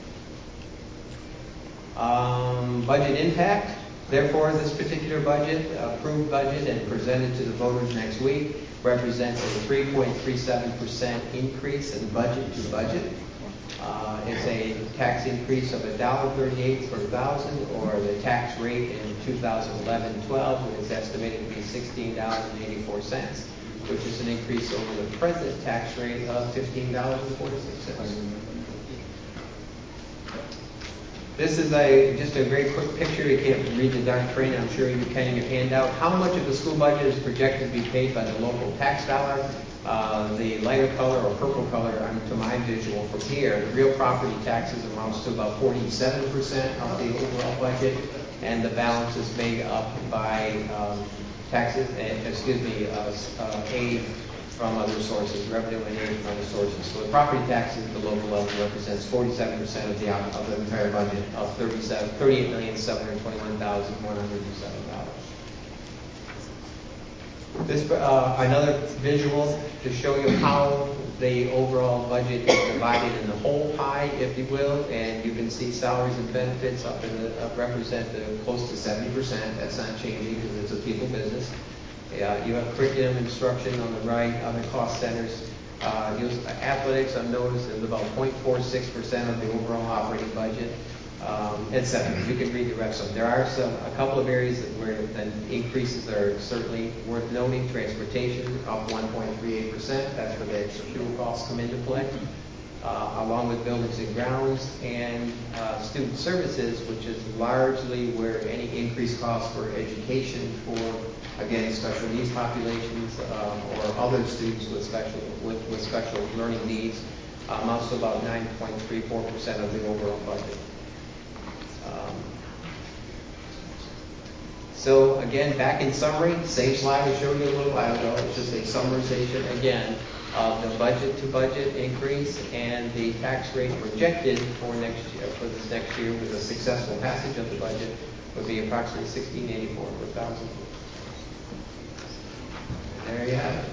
I should say. Budget impact. Therefore, this particular budget, approved budget and presented to the voters next week, represents a 3.37% increase in budget to budget. It's a tax increase of $1.38 per thousand, or the tax rate in 2011-12 is estimated to be $16.84, which is an increase over the present tax rate of $15.46. This is just a very quick picture. You can't read the dark print. I'm sure you can in your handout. How much of the school budget is projected to be paid by the local tax dollar? The lighter color or purple color, to my visual from here, the real property taxes amounts to about 47% of the overall budget, and the balance is made up by taxes, from other sources, revenue and aid from other sources. So the property taxes at the local level represents 47% of the entire budget of $38,721,107. This another visual to show you how the overall budget is divided in the whole pie, if you will, and you can see salaries and benefits up in the represent close to 70%. That's not changing because it's a people business. You have curriculum instruction on the right, other cost centers. Athletics, I've noticed, is about 0.46% of the overall operating budget, etc. You can read the rest of them. There are a couple of areas where the increases are certainly worth noting. Transportation up 1.38%. That's where the extra fuel costs come into play. Along with buildings and grounds and student services, which is largely where any increased costs for education for, again, special needs populations or other students with special learning needs amounts to about 9.34% of the overall budget. So again, back in summary, same slide we showed you a little while ago. It's just a summarization again of the budget to budget increase and the tax rate projected for next year, for this next year with a successful passage of the budget would be approximately $16.84 per thousand. There you have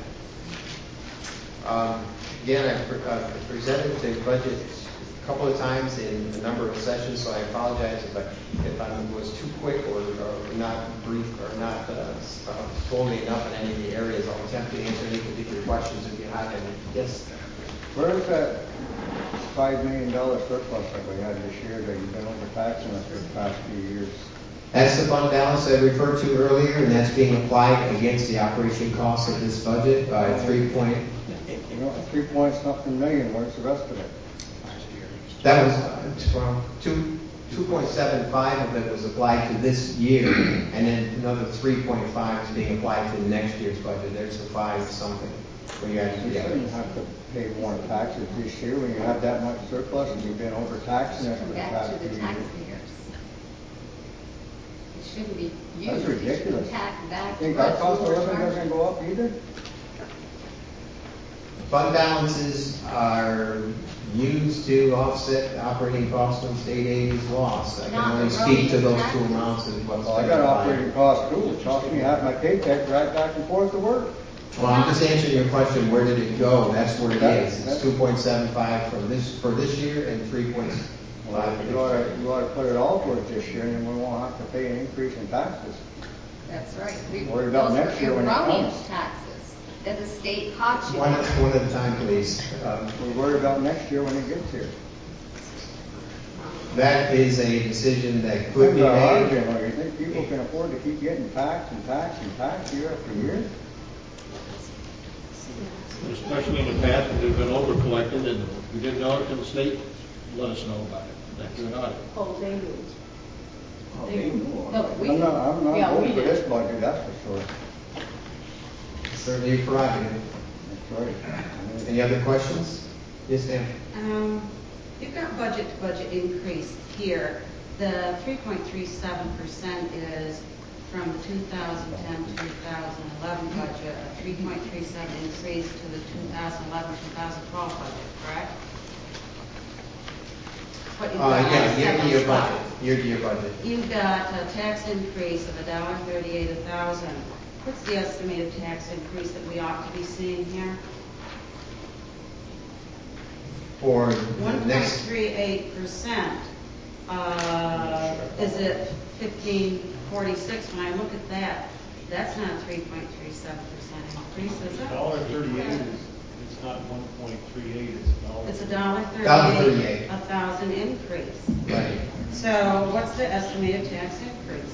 it. Again, I presented the budget a couple of times in a number of sessions, so I apologize if I was too quick or not brief or not told me enough in any of the areas. I'll attempt to answer any particular questions if you have any. Yes? Where is that $5 million surplus that we had this year that you've been overtaxing us for the past few years? That's the fund balance I referred to earlier, and that's being applied against the operation costs of this budget by 3 3-point-something million. Where's the rest of it? That was from 2.75 of it was applied to this year, and then another 3.5 is being applied to next year's budget. There's the 5 something. Where you shouldn't have to pay more taxes this year when you have that much surplus and you've been overtaxing us for the past few years. It shouldn't be used. That's ridiculous. Tax back. Think our cost of living doesn't go up either? Fund balances are used to offset operating costs when state aid is lost. I can only speak to those two amounts of what's I got operating costs too. It costs me half my paycheck right back and forth to work. Well, I'm just answering your question. Where did it go? That's where it is. It's 2.75 for this year and 3.5 for you ought to put it all towards this year, and then we won't have to pay an increase in taxes. That's right. Worry about next year when it comes. Taxes that the state caught you. One at a time, please. We worry about next year when it gets here. That is a decision that could be made. You think people can afford to keep getting taxed and taxed and taxed year after year? Especially in the past when we've been over collected and we didn't know it until the state let us know about it. That's not it. Oh, they knew. I'm not voting for this budget, that's for sure. Certainly a prerogative. That's right. Any other questions? Yes, ma'am. You've got budget to budget increase here. The 3.37% is from the 2010-2011 budget, a 3.37 increase to the 2011-2012 budget, correct? Year-to-year budget. Year-to-year budget. You've got a tax increase of $1.38 a thousand. What's the estimated tax increase that we ought to be seeing here? For 1.38%. Is it 15.46? When I look at that, that's not a 3.37% increase, is it? $1.38 it's not 1.38. It's $1.38 a thousand increase. Right. So what's the estimated tax increase?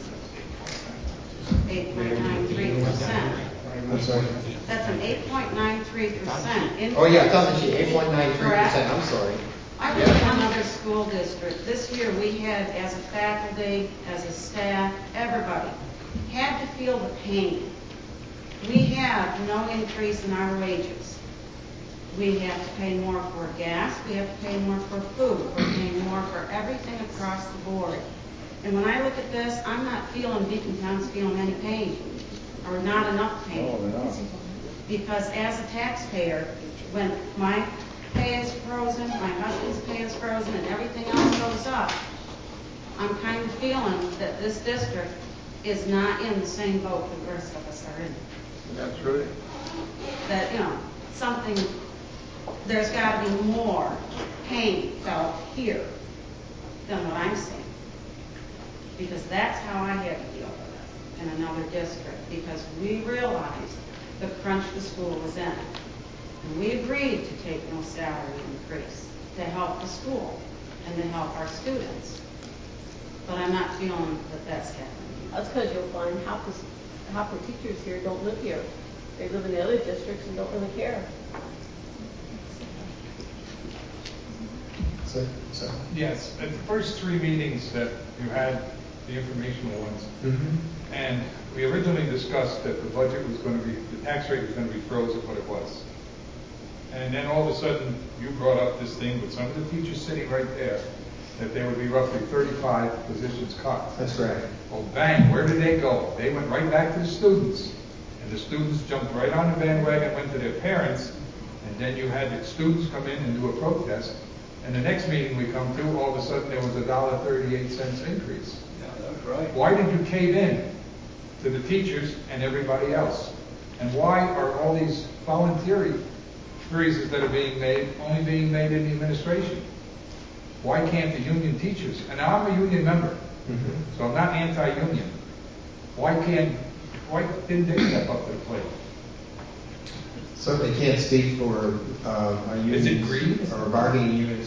8.93%. I'm sorry. That's an 8.93% increase. Oh yeah, it's on the sheet. 8.93%. I'm sorry. I work in another school district. This year we had, as a faculty, as a staff, everybody had to feel the pain. We have no increase in our wages. We have to pay more for gas. We have to pay more for food. We're paying more for everything across the board. And when I look at this, I'm not feeling Beacon Town's feeling any pain, or not enough pain. No, they're not. Because as a taxpayer, when my pay is frozen, my husband's pay is frozen, and everything else goes up, I'm kind of feeling that this district is not in the same boat that the rest of us are in. That's right. That, something, there's got to be more pain felt here than what I'm seeing. Because that's how I had to deal with it in another district, because we realized the crunch the school was in. And we agreed to take no salary increase to help the school and to help our students. But I'm not feeling that that's happening. That's because you'll find half the teachers here don't live here. They live in the other districts and don't really care. Yes, at the first 3 meetings that you had, the informational ones, and we originally discussed that the budget was going to be, the tax rate was going to be frozen what it was. And then all of a sudden, you brought up this thing with some of the teachers sitting right there, that there would be roughly 35 positions cut. That's correct. Well, bang, where did they go? They went right back to the students. And the students jumped right on the bandwagon, went to their parents, and then you had the students come in and do a protest. And the next meeting we come to, all of a sudden there was $1.38 increase. Yeah, that's right. Why did you cave in to the teachers and everybody else? And why are all these voluntary freezes that are being made only being made in the administration? Why can't the union teachers, and I'm a union member, so I'm not anti-union, why didn't they step up to the plate? Certainly can't speak for a union or bargaining union's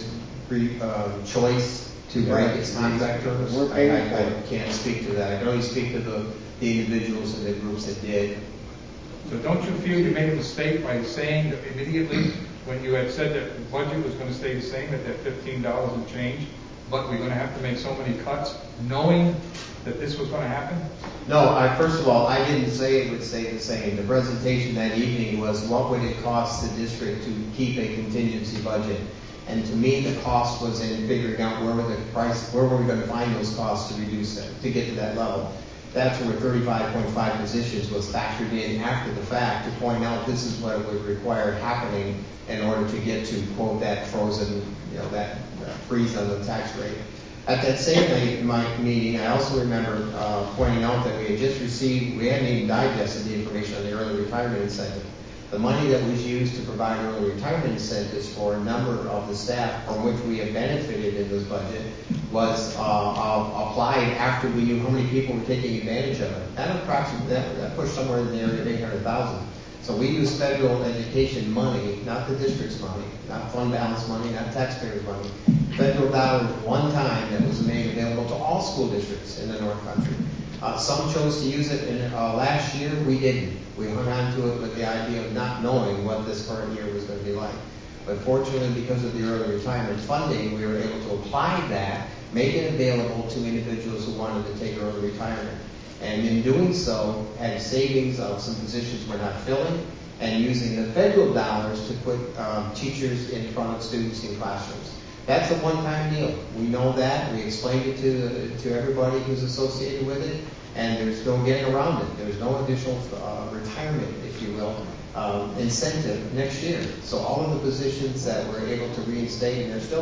choice to break its contract terms. I can't speak to that. I can only speak to the individuals and the groups that did. So don't you feel you made a mistake by saying that immediately when you had said that the budget was going to stay the same at that $15 and change, but we're going to have to make so many cuts, knowing that this was going to happen? No, first of all, I didn't say it would stay the same. The presentation that evening was what would it cost the district to keep a contingency budget. And to me, the cost was in figuring out where were we going to find those costs to reduce it, to get to that level. That's where 35.5 positions was factored in after the fact to point out this is what would require happening in order to get to, quote, that frozen, that freeze on the tax rate. At that same night meeting, I also remember pointing out that we had just received, we hadn't even digested the information on the early retirement incentive. The money that was used to provide early retirement incentives for a number of the staff from which we have benefited in this budget was applied after we knew how many people were taking advantage of it. That pushed somewhere in the area of 800,000. So we use federal education money, not the district's money, not fund balance money, not taxpayers' money. Federal dollars one time that was made available to all school districts in the North Country. Some chose to use it in last year. We didn't. We hung on to it with the idea of not knowing what this current year was going to be like. But fortunately, because of the early retirement funding, we were able to apply that, make it available to individuals who wanted to take early retirement. And in doing so, had savings of some positions we're not filling, and using the federal dollars to put teachers in front of students in classrooms. That's a one-time deal. We know that. We explained it to everybody who's associated with it, and there's no getting around it. There's no additional retirement, if you will, incentive next year. So all of the positions that we're able to reinstate, and there's still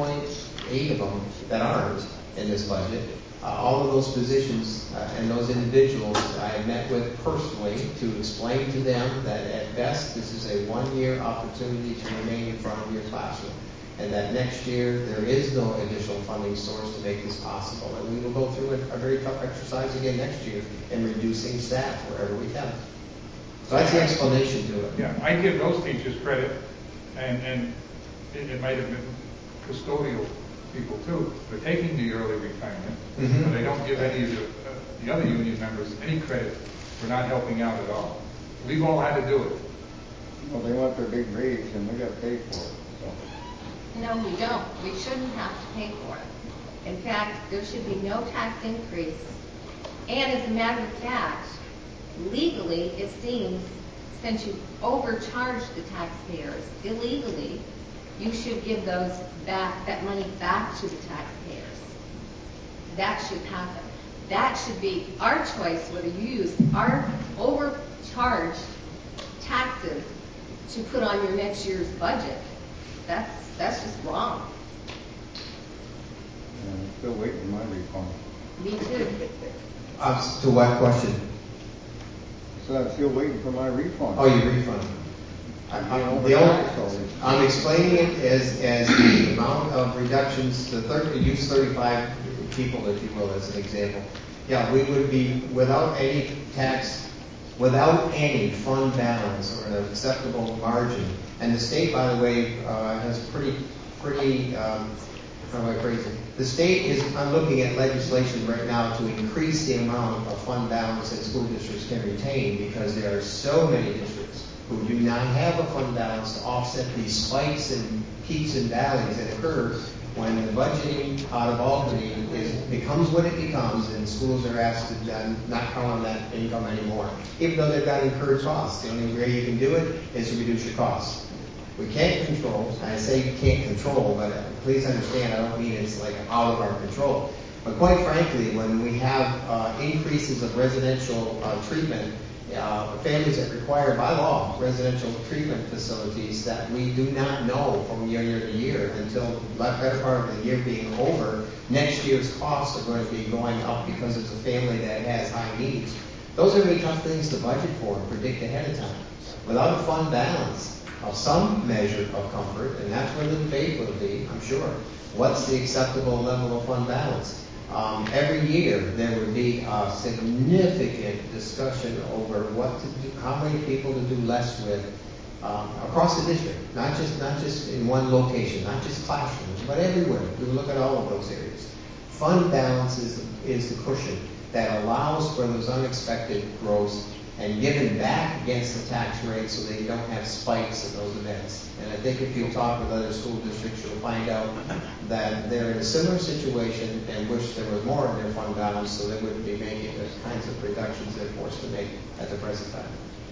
9.8 of them that aren't in this budget, all of those positions and those individuals I have met with personally to explain to them that at best this is a one-year opportunity to remain in front of your classroom. And that next year there is no additional funding source to make this possible. And we will go through a very tough exercise again next year in reducing staff wherever we can. So that's the explanation to it. Yeah, I give those teachers credit, and it might have been custodial people too, for taking the early retirement, but they don't give any of the other union members any credit for not helping out at all. We've all had to do it. Well, they want their big raise, and we got to pay for it. So. No, we don't. We shouldn't have to pay for it. In fact, there should be no tax increase. And as a matter of fact, legally, it seems, since you overcharged the taxpayers illegally, you should give that money back to the taxpayers. That should happen. That should be our choice, whether you use our overcharged taxes to put on your next year's budget. That's just wrong. I'm still waiting for my refund. Me too. To what question? So I'm still waiting for my refund. Oh, your refund. I'm explaining it as the amount of reductions to use 35 people, if you will, as an example. Yeah, we would be without any tax, without any fund balance or an acceptable margin. And the state, by the way, has pretty. How do I phrase it? The state is. I'm looking at legislation right now to increase the amount of fund balance that school districts can retain, because there are so many districts who do not have a fund balance to offset these spikes and peaks and valleys that occur when the budgeting out of Albany becomes what it becomes, and schools are asked to not count on that income anymore, even though they've got incurred costs. The only way you can do it is to reduce your costs. We can't control. I say you can't control, but please understand, I don't mean it's like out of our control. But quite frankly, when we have increases of residential treatment, families that require by law residential treatment facilities that we do not know from year to year until the better part of the year being over, next year's costs are going to be going up because it's a family that has high needs. Those are very tough things to budget for and predict ahead of time. Without a fund balance of some measure of comfort, and that's where the debate will be, I'm sure. What's the acceptable level of fund balance? Every year there would be a significant discussion over what to do, how many people to do less with across the district, not just in one location, not just classrooms, but everywhere. We look at all of those areas. Fund balance is the cushion that allows for those unexpected growths and given back against the tax rate so they don't have spikes in those events. And I think if you talk with other school districts, you'll find out that they're in a similar situation and wish there was more in their fund balance so they wouldn't be making the kinds of reductions they're forced to make at the present time.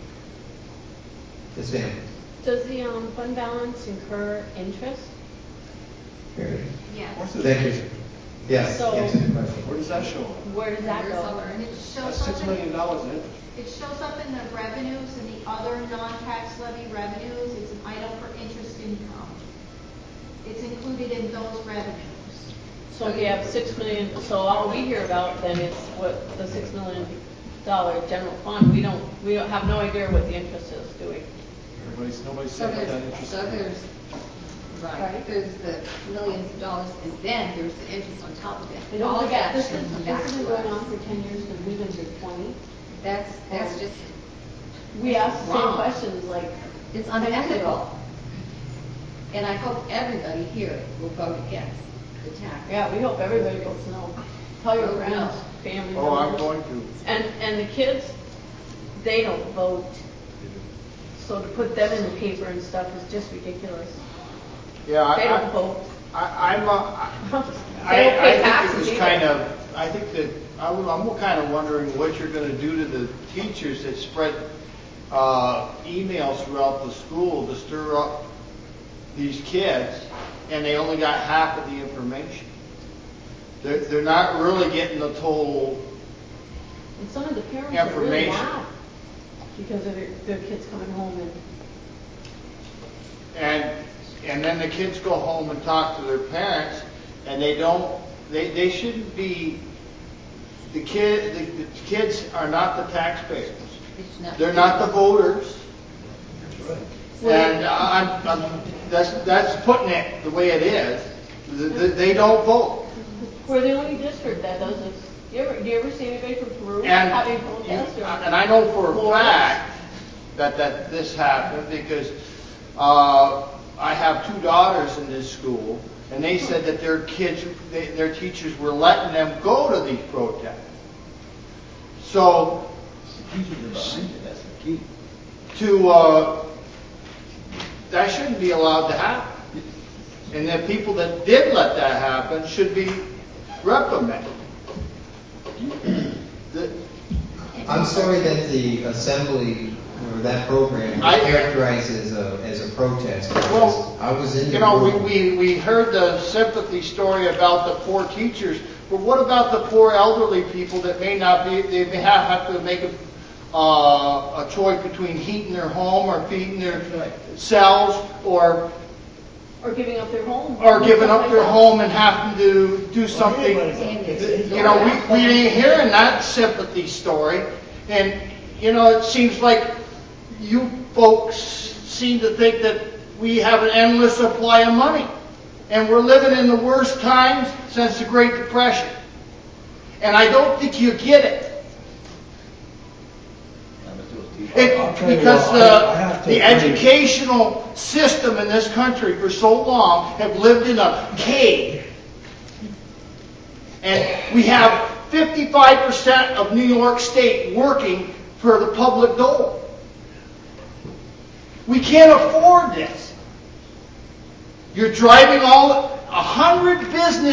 Yes, ma'am. Does the fund balance incur interest? Period. Yes. Thank you. Yes, So- answer the question. Where does that show up? Where does that go? And it shows That's $6 up million in interest. it shows up in the revenues and the other non-tax levy revenues. It's an item for interest income. It's included in those revenues. So if you have $6 million, so all we hear about then is what the $6 million general fund. We don't have no idea what the interest is, do we? Nobody's So saying what that interest there's, is. right, there's the millions of dollars, and then there's the interest on top of it. And don't All forget, that this should has come back been to going us. on for 10 years because we've been through 20. That's just, We ask the same wrong. questions like it's 10 years ago. unethical. And I hope everybody here will vote against the tax. Yeah, we hope everybody votes no. Tell your Vote friends, no. family Oh, I'm members. going to. And the kids, they don't vote. So to put them in the paper and stuff is just ridiculous. Yeah, They don't vote. I They don't pay think taxes it was either. kind of, I think that, I'm kind of wondering what you're going to do to the teachers that spread emails throughout the school to stir up these kids, and they only got half of the information. They're not really getting the total And some of the parents are really information. mad because of their kids coming home And then the kids go home and talk to their parents, and they shouldn't be, the kids are not the taxpayers. They're not the voters. And that's putting it the way it is. They don't vote. We're the only district that does this. Do you ever see anybody from Peru And having protests? and I know for a fact that this happened because I have two daughters in this school, and they said that their teachers were letting them go to these protests. So, That's the key. that shouldn't be allowed to happen. And the people that did let that happen should be reprimanded. I'm sorry that the assembly or that program was characterized as a protest. Well, I was in the room. we heard the sympathy story about the poor teachers, but what about the poor elderly people that may not be? They may have to make a choice between heating their home or feeding their selves or giving up their home. Or giving up their home and having to do something. You know, we ain't hearing that sympathy story. And, you know, it seems like you folks seem to think that we have an endless supply of money. And we're living in the worst times since the Great Depression. And I don't think you get it. Because the educational system in this country for so long have lived in a cave. And we have 55% of New York State working for the public dole. We can't afford this. You're driving 100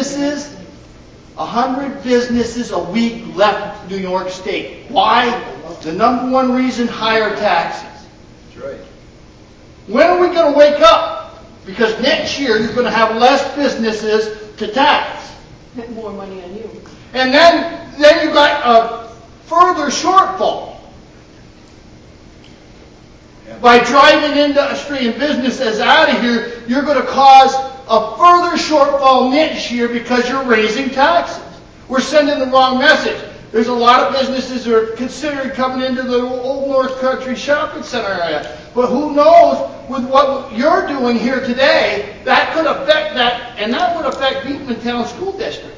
businesses a week left New York State. Why? The number one reason, higher taxes. That's right. When are we going to wake up? Because next year you're going to have less businesses to tax. More money on you. And then you've got a further shortfall. By driving industry and businesses out of here, you're going to cause a further shortfall next year because you're raising taxes. We're sending the wrong message. There's a lot of businesses that are considering coming into the Old North Country Shopping Center area. But who knows, with what you're doing here today, that could affect that, and that would affect Beekmantown School District.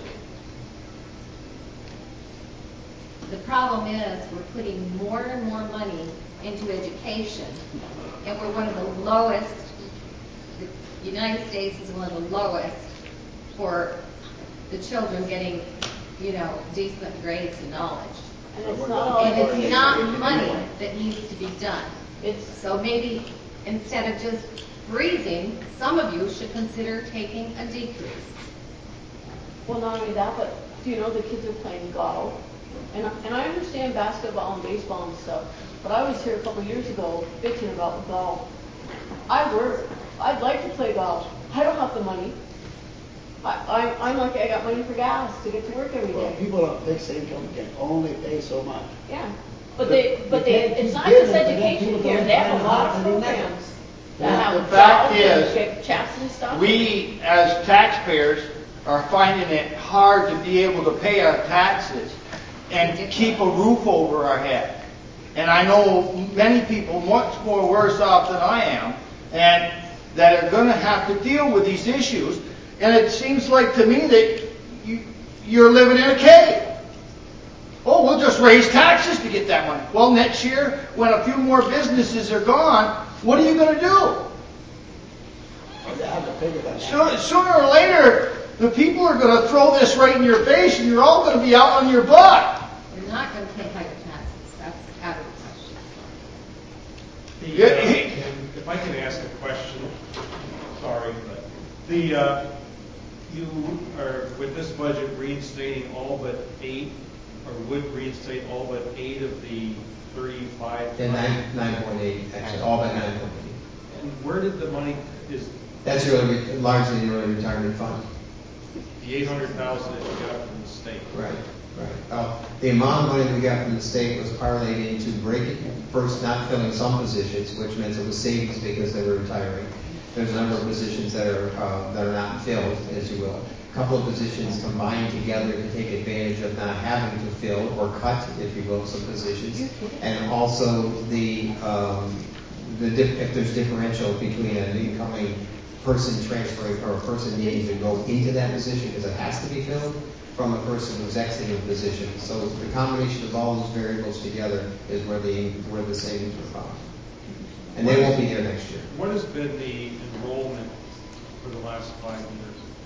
The problem is we're putting more and more money into education, and we're one of the lowest. The United States is one of the lowest for the children getting, decent grades and knowledge. And it's not money that needs to be done. So maybe instead of just freezing, some of you should consider taking a decrease. Well, not only that, but do you know the kids are playing golf? And I understand basketball and baseball and stuff, but I was here a couple of years ago bitching about golf. I work. I'd like to play golf. I don't have the money. I'm lucky I got money for gas to get to work every day. People on fixed income can only pay so much. Yeah, but it's not just education here. They have a lot of programs that have the fact jobs is, and chaps and stuff. we as taxpayers are finding it hard to be able to pay our taxes and keep a roof over our head. And I know many people much more worse off than I am, and that are going to have to deal with these issues. And it seems like to me that you're living in a cave. Oh, we'll just raise taxes to get that money. Well, next year, when a few more businesses are gone, what are you going to do? Sooner or later, the people are going to throw this right in your face, and you're all going to be out on your butt. You're not going to pay higher taxes. That's out of the question. If I can ask a question, sorry, but you are with this budget reinstating all but 8, or would reinstate all but 8 of the 35. And 9.8, actually, all but 9.8. And where did the money That's largely the early retirement fund. The $800,000 that you got from the state. Right. The amount of money we got from the state was parlayed into first not filling some positions, which meant it was savings because they were retiring. There's a number of positions that are not filled, as you will. A couple of positions combined together to take advantage of not having to fill or cut, if you will, some positions. And also if there's differential between an incoming person transferring or a person needing to go into that position because it has to be filled from a person who's exiting the position. So the combination of all those variables together is where the savings are found. And they won't be here next year. What has been the enrollment for the last 5 years?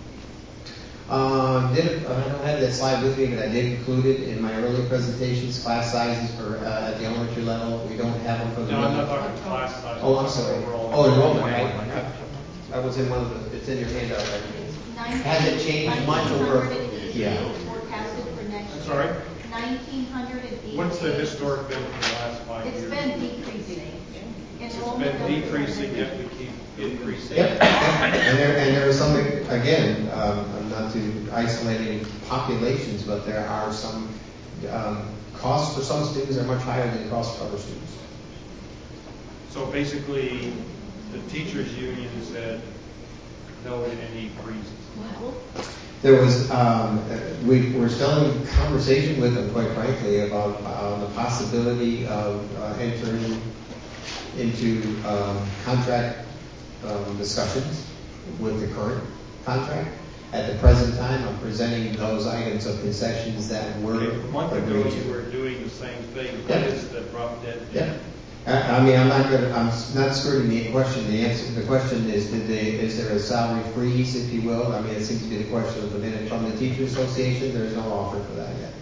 I don't have that slide with me, but I did include it in my earlier presentations. Class sizes for at the elementary level. We don't have them for the middle. I'm not talking class size. Oh, I'm sorry. Enrollment. That was in one of the. It's in your handout. Has it changed much over? Yeah. Forecasted for next year. Sorry? 1,980. What's the historic been for the last 5 years? It's been decreasing. It's been decreasing, yet we keep increasing. Yep. And there is something, again, I'm not to isolating populations, but there are some costs for some students are much higher than the costs for other students. So basically, the teachers' union said no to any freezes. There was, we're still in conversation with them, quite frankly, about the possibility of entering into contract discussions with the current contract. At the present time, I'm presenting those items of concessions that were A month ago, agreed to. you were doing the same thing. Yeah. What is the drop dead? Yeah. I mean, I'm not skirting the question. The question is, is there a salary freeze, if you will? I mean, it seems to be the question of the minute from the Teachers Association. There's no offer for that yet.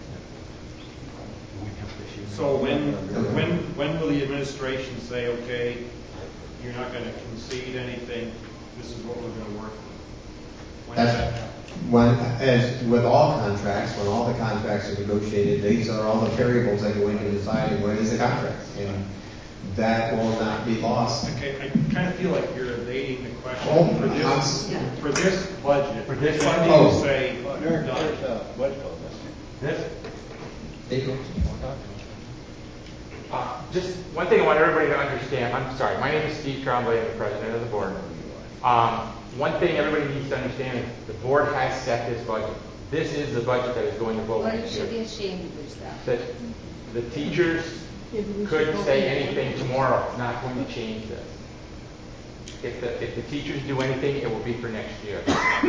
So when will the administration say, okay, you're not going to concede anything, this is what we're going to work with? When does that happen? As with all contracts, when all the contracts are negotiated, these are all the variables that go into deciding what is the contract. And that will not be lost. Okay, I kind of feel like you're evading the question. Oh, for this budget, when do you say done? Just one thing I want everybody to understand. I'm sorry. My name is Steve Trombley. I'm the president of the board. One thing everybody needs to understand is the board has set this budget. This is the budget that is going to vote Well, you this should be year. ashamed of yourself. That the teachers could say anything tomorrow. It's not going to change this. If the teachers do anything, it will be for next year.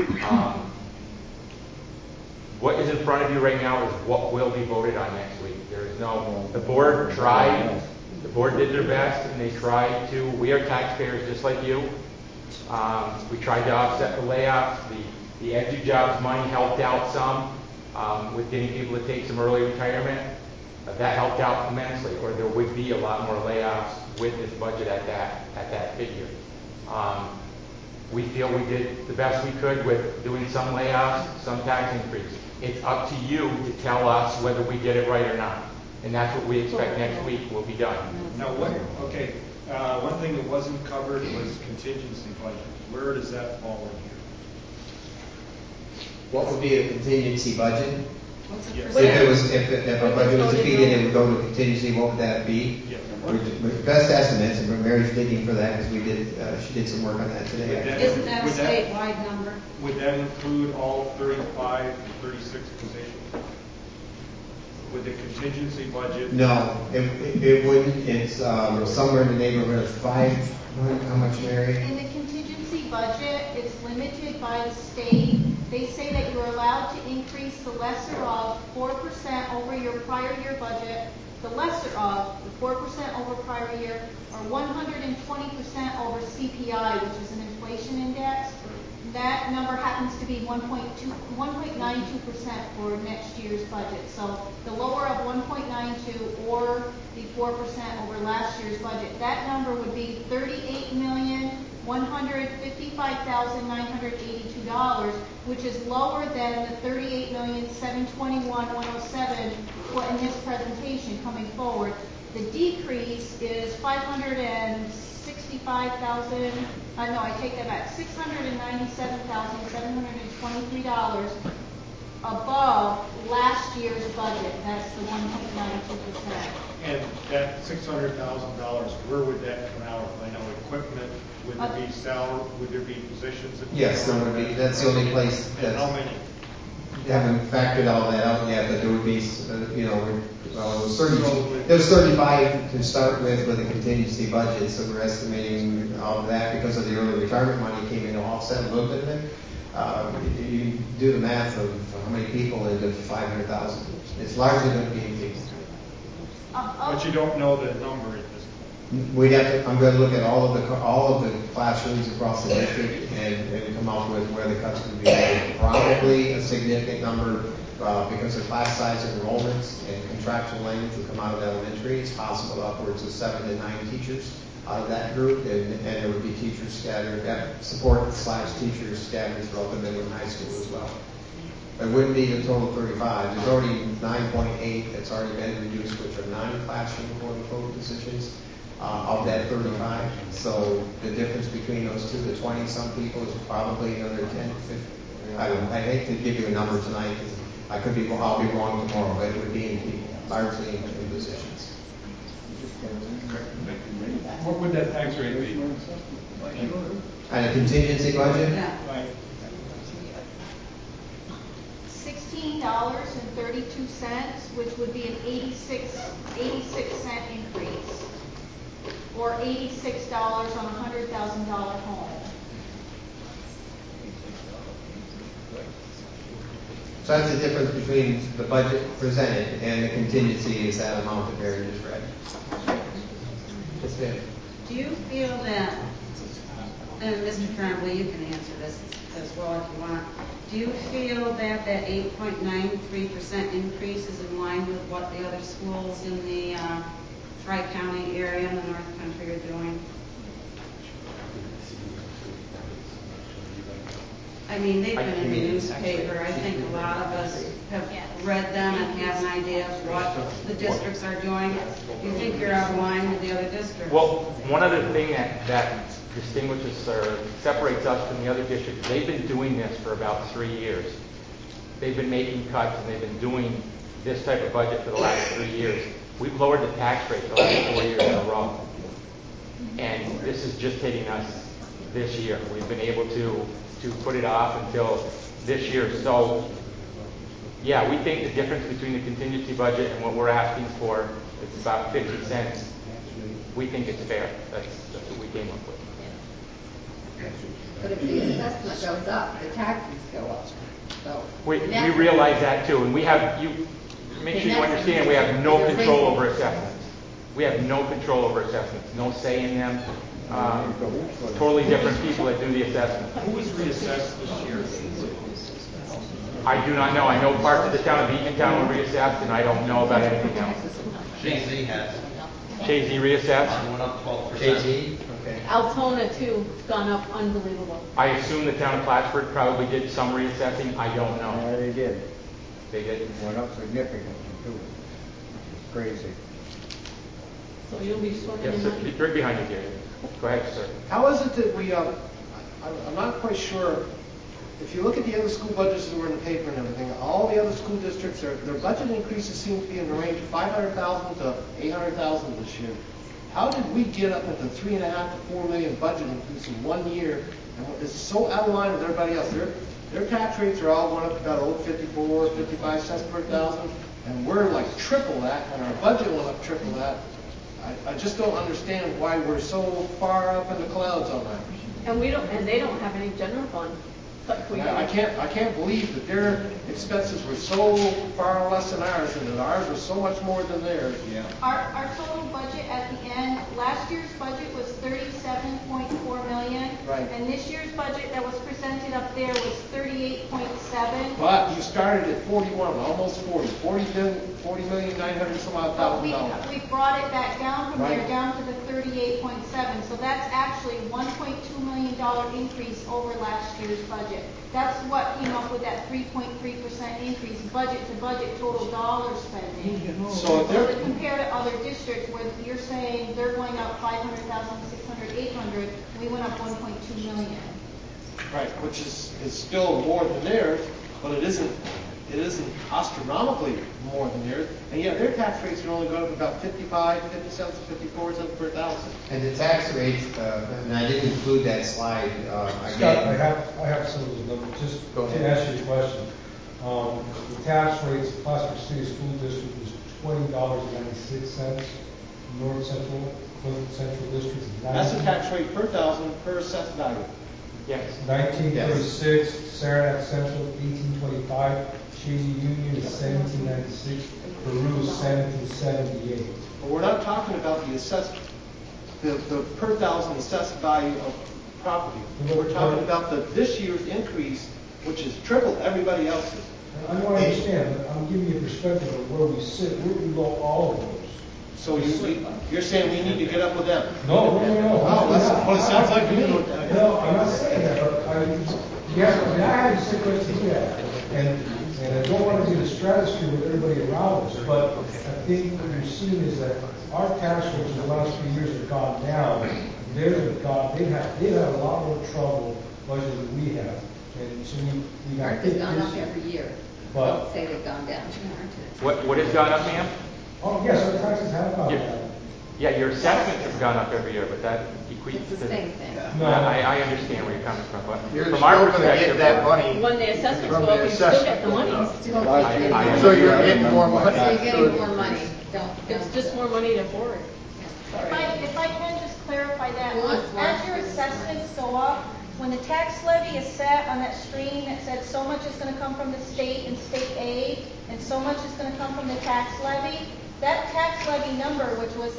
What is in front of you right now is what will be voted on next week. There is no. The board tried. The board did their best, and they tried to. We are taxpayers just like you. We tried to offset the layoffs. The EduJobs money helped out some with getting people to take some early retirement. That helped out immensely, or there would be a lot more layoffs with this budget at that figure. We feel we did the best we could with doing some layoffs, some tax increase. It's up to you to tell us whether we did it right or not, and that's what we expect next week will be done. Now, one thing that wasn't covered was contingency budget. Where does that fall in here? What would be a contingency budget? Yes. If our budget was defeated and we go to contingency, what would that be? Yeah. Best estimates, and Mary's digging for that because she did some work on that today. Isn't that a statewide number? Would that include all 35 to 36 positions? With the contingency budget? No, it wouldn't. It's somewhere in the neighborhood of 5. How much, Mary? In the contingency budget, it's limited by the state. They say that you're allowed to increase the lesser of 4% over your prior year budget, the lesser of the 4% over prior year, or 120% over CPI, which is an inflation index. That number happens to be 1.92% for next year's budget. So the lower of 1.92 or the 4% over last year's budget, that number would be $38,155,982, which is lower than the $38,721,107 put in his presentation coming forward. The decrease is $565,000. No, I take that back. $697,723 above last year's budget. That's the 1.92%. And that $600,000, where would that come out of? I know equipment. Would there be salary? Would there be positions? Yes, there would be. That's the only place. And how many? We haven't factored all that out yet, but there would be, it was 35 to start with a contingency budget, so we're estimating all of that because of the early retirement money came in to offset a little bit of it. You do the math of how many people into 500,000. It's largely going to be in people. But you don't know the number at this point. We'd have to. I'm going to look at all of the classrooms across the district and come up with where the cuts would be made. Probably a significant number because of class size enrollments and contractual language will come out of elementary. It's possible upwards of 7 to 9 teachers out of that group, and there would be teachers scattered, support/teachers scattered throughout the middle and high school as well. It wouldn't be the total 35. There's already 9.8 that's already been reduced, which are non-classroom quote-unquote positions. Of that 35. So the difference between those two, the 20-some people, is probably another 10, 15. I hate to give you a number tonight because I'll be wrong tomorrow, but it would be in people. largely in positions. What would that tax rate be? And a contingency budget? $16.32, which would be an 86 cent increase, or $86 on a $100,000 home. So that's the difference between the budget presented and the contingency is that amount that Barry just read. That's it. Do you feel that, and Mr. Tremblay, you can answer this as well if you want, do you feel that that 8.93% increase is in line with what the other schools in the Tri-County area in the North Country are doing? I mean, they've been in the newspaper. I think a lot of us have read them and have an idea of what the districts are doing. Do you think you're out of line with the other districts? Well, one other thing that distinguishes or separates us from the other districts, they've been doing this for about 3 years. They've been making cuts and they've been doing this type of budget for the last 3 years. We've lowered the tax rate the last 4 years in a row. And this is just hitting us this year. We've been able to put it off until this year. So, yeah, we think the difference between the contingency budget and what we're asking for is about 50 cents. We think it's fair. That's what we came up with. But if the assessment goes up, the taxes go up. So We realize that too, and we have make sure you understand we have no control over assessments. We have no control over assessments, no say in them. Totally different people that do the assessment. Who was reassessed this year? I do not know. I know parts of the town of Eatontown were reassessed, and I don't know about anything else. Shazy has. Shazy reassessed. Went up 12%. Shazy? Okay. Altona too, it's gone up unbelievable. I assume the town of Plattsburgh probably did some reassessing. I don't know. Yeah, they did. They did. Went up significantly too. Crazy. So you'll be swimming Yes, in sir. money. Right behind you, Gary. Go ahead, sir. How is it that we, I'm not quite sure, if you look at the other school budgets that were in the paper and everything, all the other school districts, their budget increases seem to be in the range of $500,000 to $800,000 this year. How did we get up with a $3.5 to $4 million budget increase in 1 year? And it's so out of line with everybody else. Their tax rates are all going up about 54, 55 cents per thousand, and we're like triple that, and our budget went up triple that. I just don't understand why we're so far up in the clouds on that. And they don't have any general fund like we do. I can't believe that their expenses were so far less than ours, and that ours was so much more than theirs. Yeah. Our total budget at the end, last year's budget was $37.4 million. Right. And this year's budget that was presented up there was $38.7. But you started at 41, almost 40 million, 900 some odd thousand dollars. We brought it back down from there, Right. down to the 38.7. So that's actually $1.2 million increase over last year's budget. That's what came up with that 3.3% increase, budget to budget, total dollar spending. So to compare to other districts where you're saying they're going up 500,000, 600, 800, we went up 1.2 million. Right, which is still more than theirs, but it isn't astronomically more than theirs. And yet their tax rates are only going up about 55, 50 cents, 54 cents per thousand. And the tax rates, and I didn't include that slide. Scott, I have some of those numbers. Just to answer your question. The tax rates, Plattsburgh City School District was $20.96. North Central District is That's the tax rate per thousand per assessed value. Yes. 1936, Saranac Central 1825, Shady Union is 1796, Peru is 1778. But we're not talking about the assessed, the per thousand assessed value of property. We're talking about this year's increase, which is triple everybody else's. I know I understand, but I'm giving you a perspective of where we sit. We're below all of those. So you're saying we need to get up with them? No. Oh, that's what it sounds like to me. No, I'm not saying that, but I had to sit right to do that. And I don't want to be in the stratosphere with everybody around us, but I think what you're seeing is that our tax rates in the last few years have gone down. They've had a lot more trouble budgeting than we have. And so we got Ours has gone up every year. But Don't say they've gone down. What has gone up, ma'am? Oh, yes, our taxes have gone Yeah. up. Yeah, your assessments have gone up every year, but that equates It's the to... same thing. No, I understand where you're coming from, but You're from our still gonna perspective... get that money. When the assessments from go up, the you still get the assessment. money. So you're getting more money. So you're getting more money. It's just more money to forward. If I can just clarify that, as your assessments go up, when the tax levy is set on that screen that said so much is going to come from the state and state aid, and so much is going to come from the tax levy, that tax levy number, which was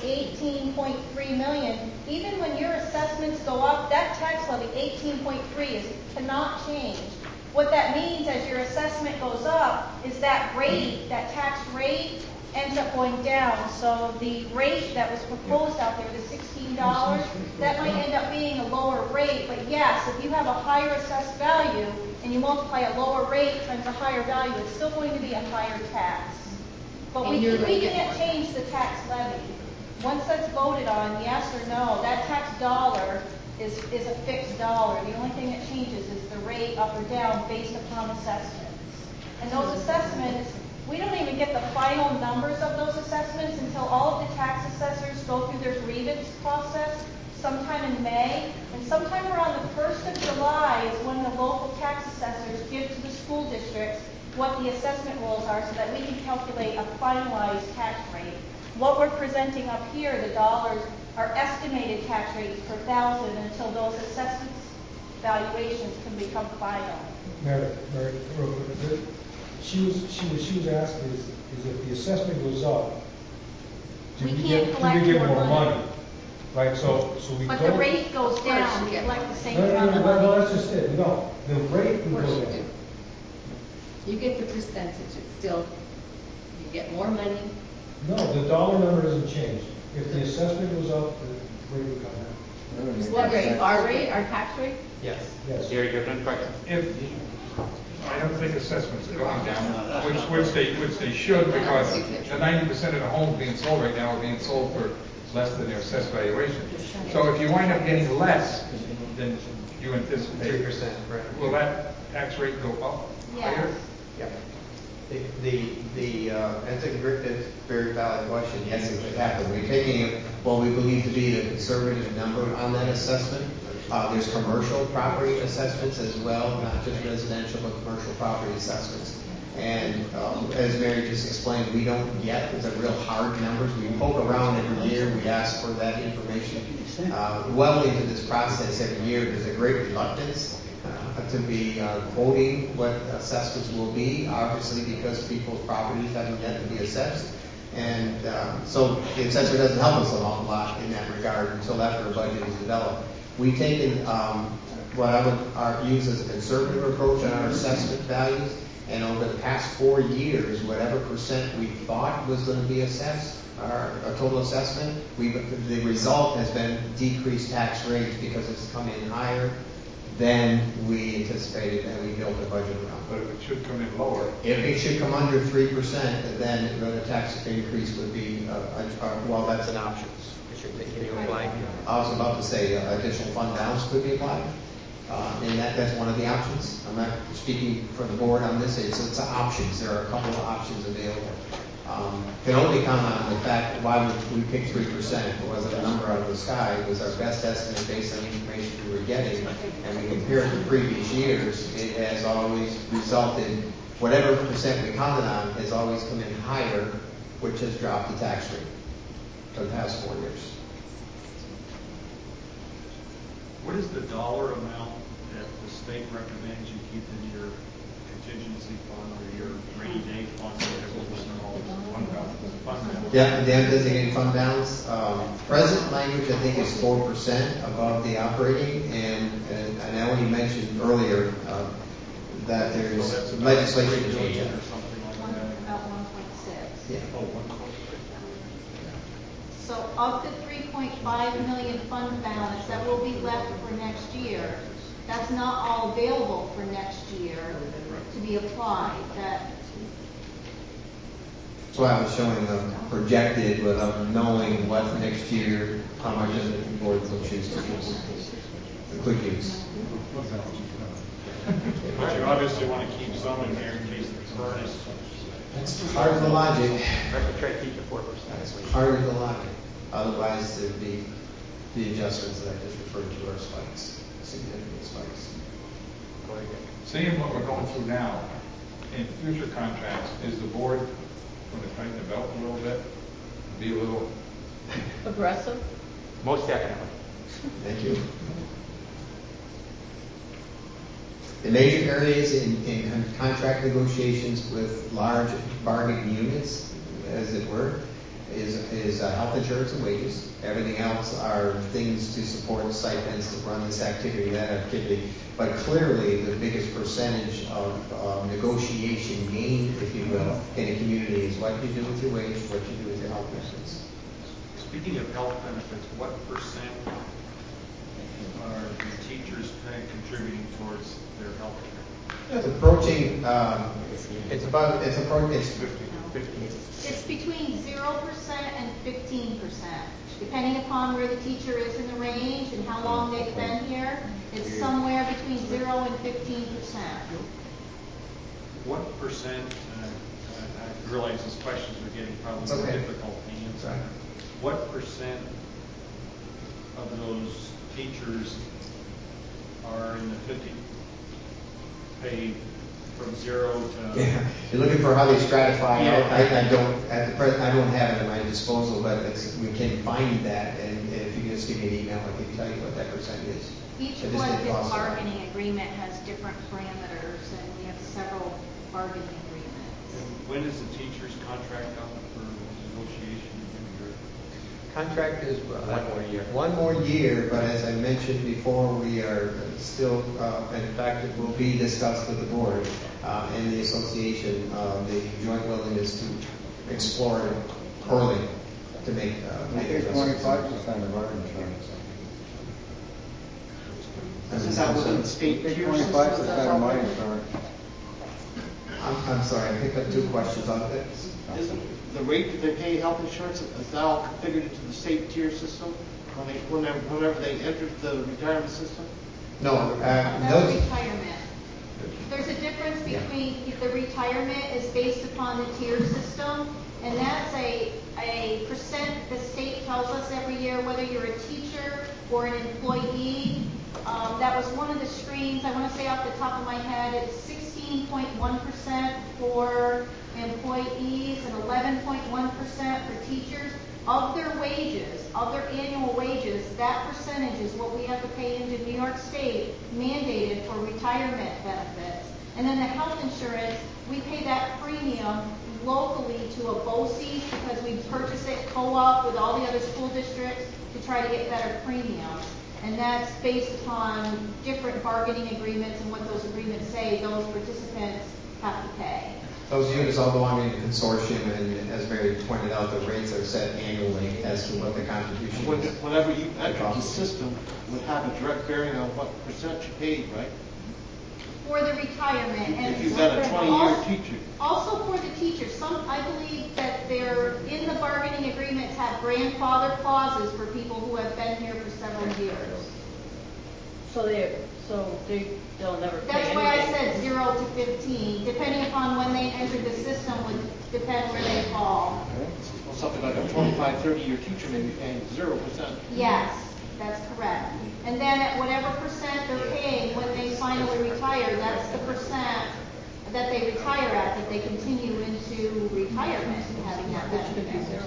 18.3 million, even when your assessments go up, that tax levy, 18.3, cannot change. What that means as your assessment goes up is that rate, that tax rate, ends up going down. So the rate that was proposed out there, the $16, that might end up being a lower rate. But yes, if you have a higher assessed value and you multiply a lower rate times a higher value, it's still going to be a higher tax. But we can't change the tax levy. Once that's voted on, yes or no, that tax dollar is a fixed dollar. The only thing that changes is the rate up or down based upon assessments. And those assessments, we don't even get the final numbers of those assessments until all of the tax assessors go through their grievance process sometime in May. And sometime around the 1st of July is when the local tax assessors give to the school districts what the assessment rules are so that we can calculate a finalized tax rate. What we're presenting up here, the dollars, are estimated tax rates per thousand until those assessments valuations can become final. Mary, real quick. She was asking is if the assessment goes up, do We we can't get collect more money? Right, so we But don't... the rate goes down, we collect the same No, amount of money. that's just it. No, the rate will go down. You get the percentage, it's still, you get more money. No, the dollar number doesn't change. If the assessment goes up, the rate will come down. What rate? Our rate, our tax rate? Yes. Yes. Gary, you have another question? I don't think assessments are going down, which they should, because the 90% of the homes being sold right now are being sold for less than their assessed valuation. So if you wind up getting less than you anticipate, 3%, right. Will that tax rate go up higher? Yep. That's a very valid question. Yes, it could happen. We're taking what we believe to be the conservative number on that assessment. There's commercial property assessments as well, not just residential, but commercial property assessments. And as Mary just explained, we don't get the real hard numbers. We poke around every year. We ask for that information. Well into this process every year, there's a great reluctance to be quoting what assessments will be, obviously because people's properties haven't yet to be assessed. And so the assessor doesn't help us a lot in that regard until after a budget is developed. We've taken what I would use as a conservative approach on our assessment values, and over the past 4 years, whatever percent we thought was going to be assessed, our total assessment, the result has been decreased tax rates because it's come in higher than we anticipated and we built a budget around. But if it should come in lower. If it should come under 3%, then the tax increase would be, well, that's an option. Can you apply? I was about to say additional fund balance could be applied. And that's one of the options. I'm not speaking for the board on this. It's options. There are a couple of options available. Can only count on the fact that why we picked 3%. It wasn't a number out of the sky. It was our best estimate based on the information we were getting. And we compared to previous years, it has always resulted, whatever percent we counted on has always come in higher, which has dropped the tax rate for the past 4 years. What is the dollar amount that the state recommends you keep in your contingency fund or your rainy day fund, whatever it's called, fund balance? Yeah, the undesignated fund balance. Present language, I think, is 4% above the operating, and I know you mentioned earlier that there's legislation to change that. About 1.6. Yeah. So of the 3.5 million fund balance that will be left for next year, that's not all available for next year to be applied. That's why I was showing the projected without knowing what next year, how much of the board will choose to use. Could use. But you obviously want to keep some in there in case the furnace That's part of the logic. I have to try to keep it 4%. That's part of the logic. Otherwise, there'd be the adjustments that I just referred to are spikes, significant spikes. Seeing what we're going through now, in future contracts, is the board going to tighten the belt a little bit? Be a little... Aggressive? Most definitely. Thank you. The major areas in contract negotiations with large bargaining units, as it were, is health insurance and wages. Everything else are things to support stipends to run this activity, that activity. But clearly, the biggest percentage of negotiation gain, if you will, in a community is what you do with your wage, what you do with your health benefits. Speaking of health benefits, what percent are the teachers contributing towards their health care? It's approaching. It's between 0% and 15%, depending upon where the teacher is in the range and how long they've been here. It's somewhere between 0 and 15%. What percent, I realize these questions are getting probably more difficult to answer. Right. What percent of those teachers are in the 50 pay from 0 to... Yeah. You're looking for how they stratify. Yeah. I don't at the present. I don't have it at my disposal, but we can find that. And if you can just give me an email, I can tell you what that percent is. Each collective bargaining agreement has different parameters, and we have several bargaining agreements. And when is the teacher's contract up for negotiation? Contract is 1 more year. 1 more year, but as I mentioned before, we are still, in fact, it will be discussed with the board and the association, the joint willingness to explore it early to make. I think 25% of our insurance. Is that within the state tier 25% of my insurance. I'm sorry, I picked up 2 questions on it. Isn't the rate that they pay health insurance, is that all configured into the state tier system whenever they enter the retirement system? No, that's retirement. There's a difference between the retirement is based upon the tier system, and that's a percent the state tells us every year, whether you're a teacher or an employee. That was one of the streams. I want to say off the top of my head, it's 16.1% for employees and 11.1% for teachers. Of their wages, of their annual wages, that percentage is what we have to pay into New York State mandated for retirement benefits. And then the health insurance, we pay that premium locally to a BOCES because we purchase it co-op with all the other school districts to try to get better premiums. And that's based upon different bargaining agreements and what those agreements say those participants have to pay. Those units all belong in a consortium, and as Mary pointed out, the rates are set annually as to what the contribution is. Whenever you enter the system, would have a direct bearing on what percent you paid, right? For the retirement. If you've got a 20-year teacher. Also for the teachers. I believe that they're in the bargaining agreements have grandfather clauses for people who have been here for several years. So they'll never pay That's why I anything. said 0 to 15. Depending upon when they enter the system would depend where they fall. Well, something like a 25, 30-year teacher may be paying 0%. Yes, that's correct. And then at whatever percent they're paying when they finally retire, that's the percent that they retire at, that they continue into retirement having that benefit.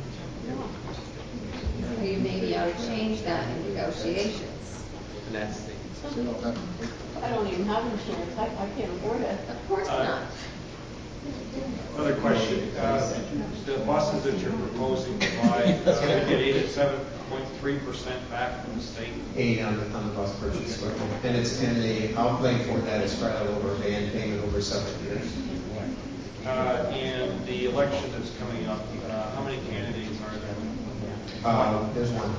You maybe ought to change that in negotiations. And that's the I don't even have insurance. I can't afford it. Of course not. Another question. The buses that you're proposing to buy, you get 7.3% back from the state? 8 on the bus purchase equipment. And the outlay for that is spread out over a band payment over several years. And the election that's coming up, how many candidates are there? There's one.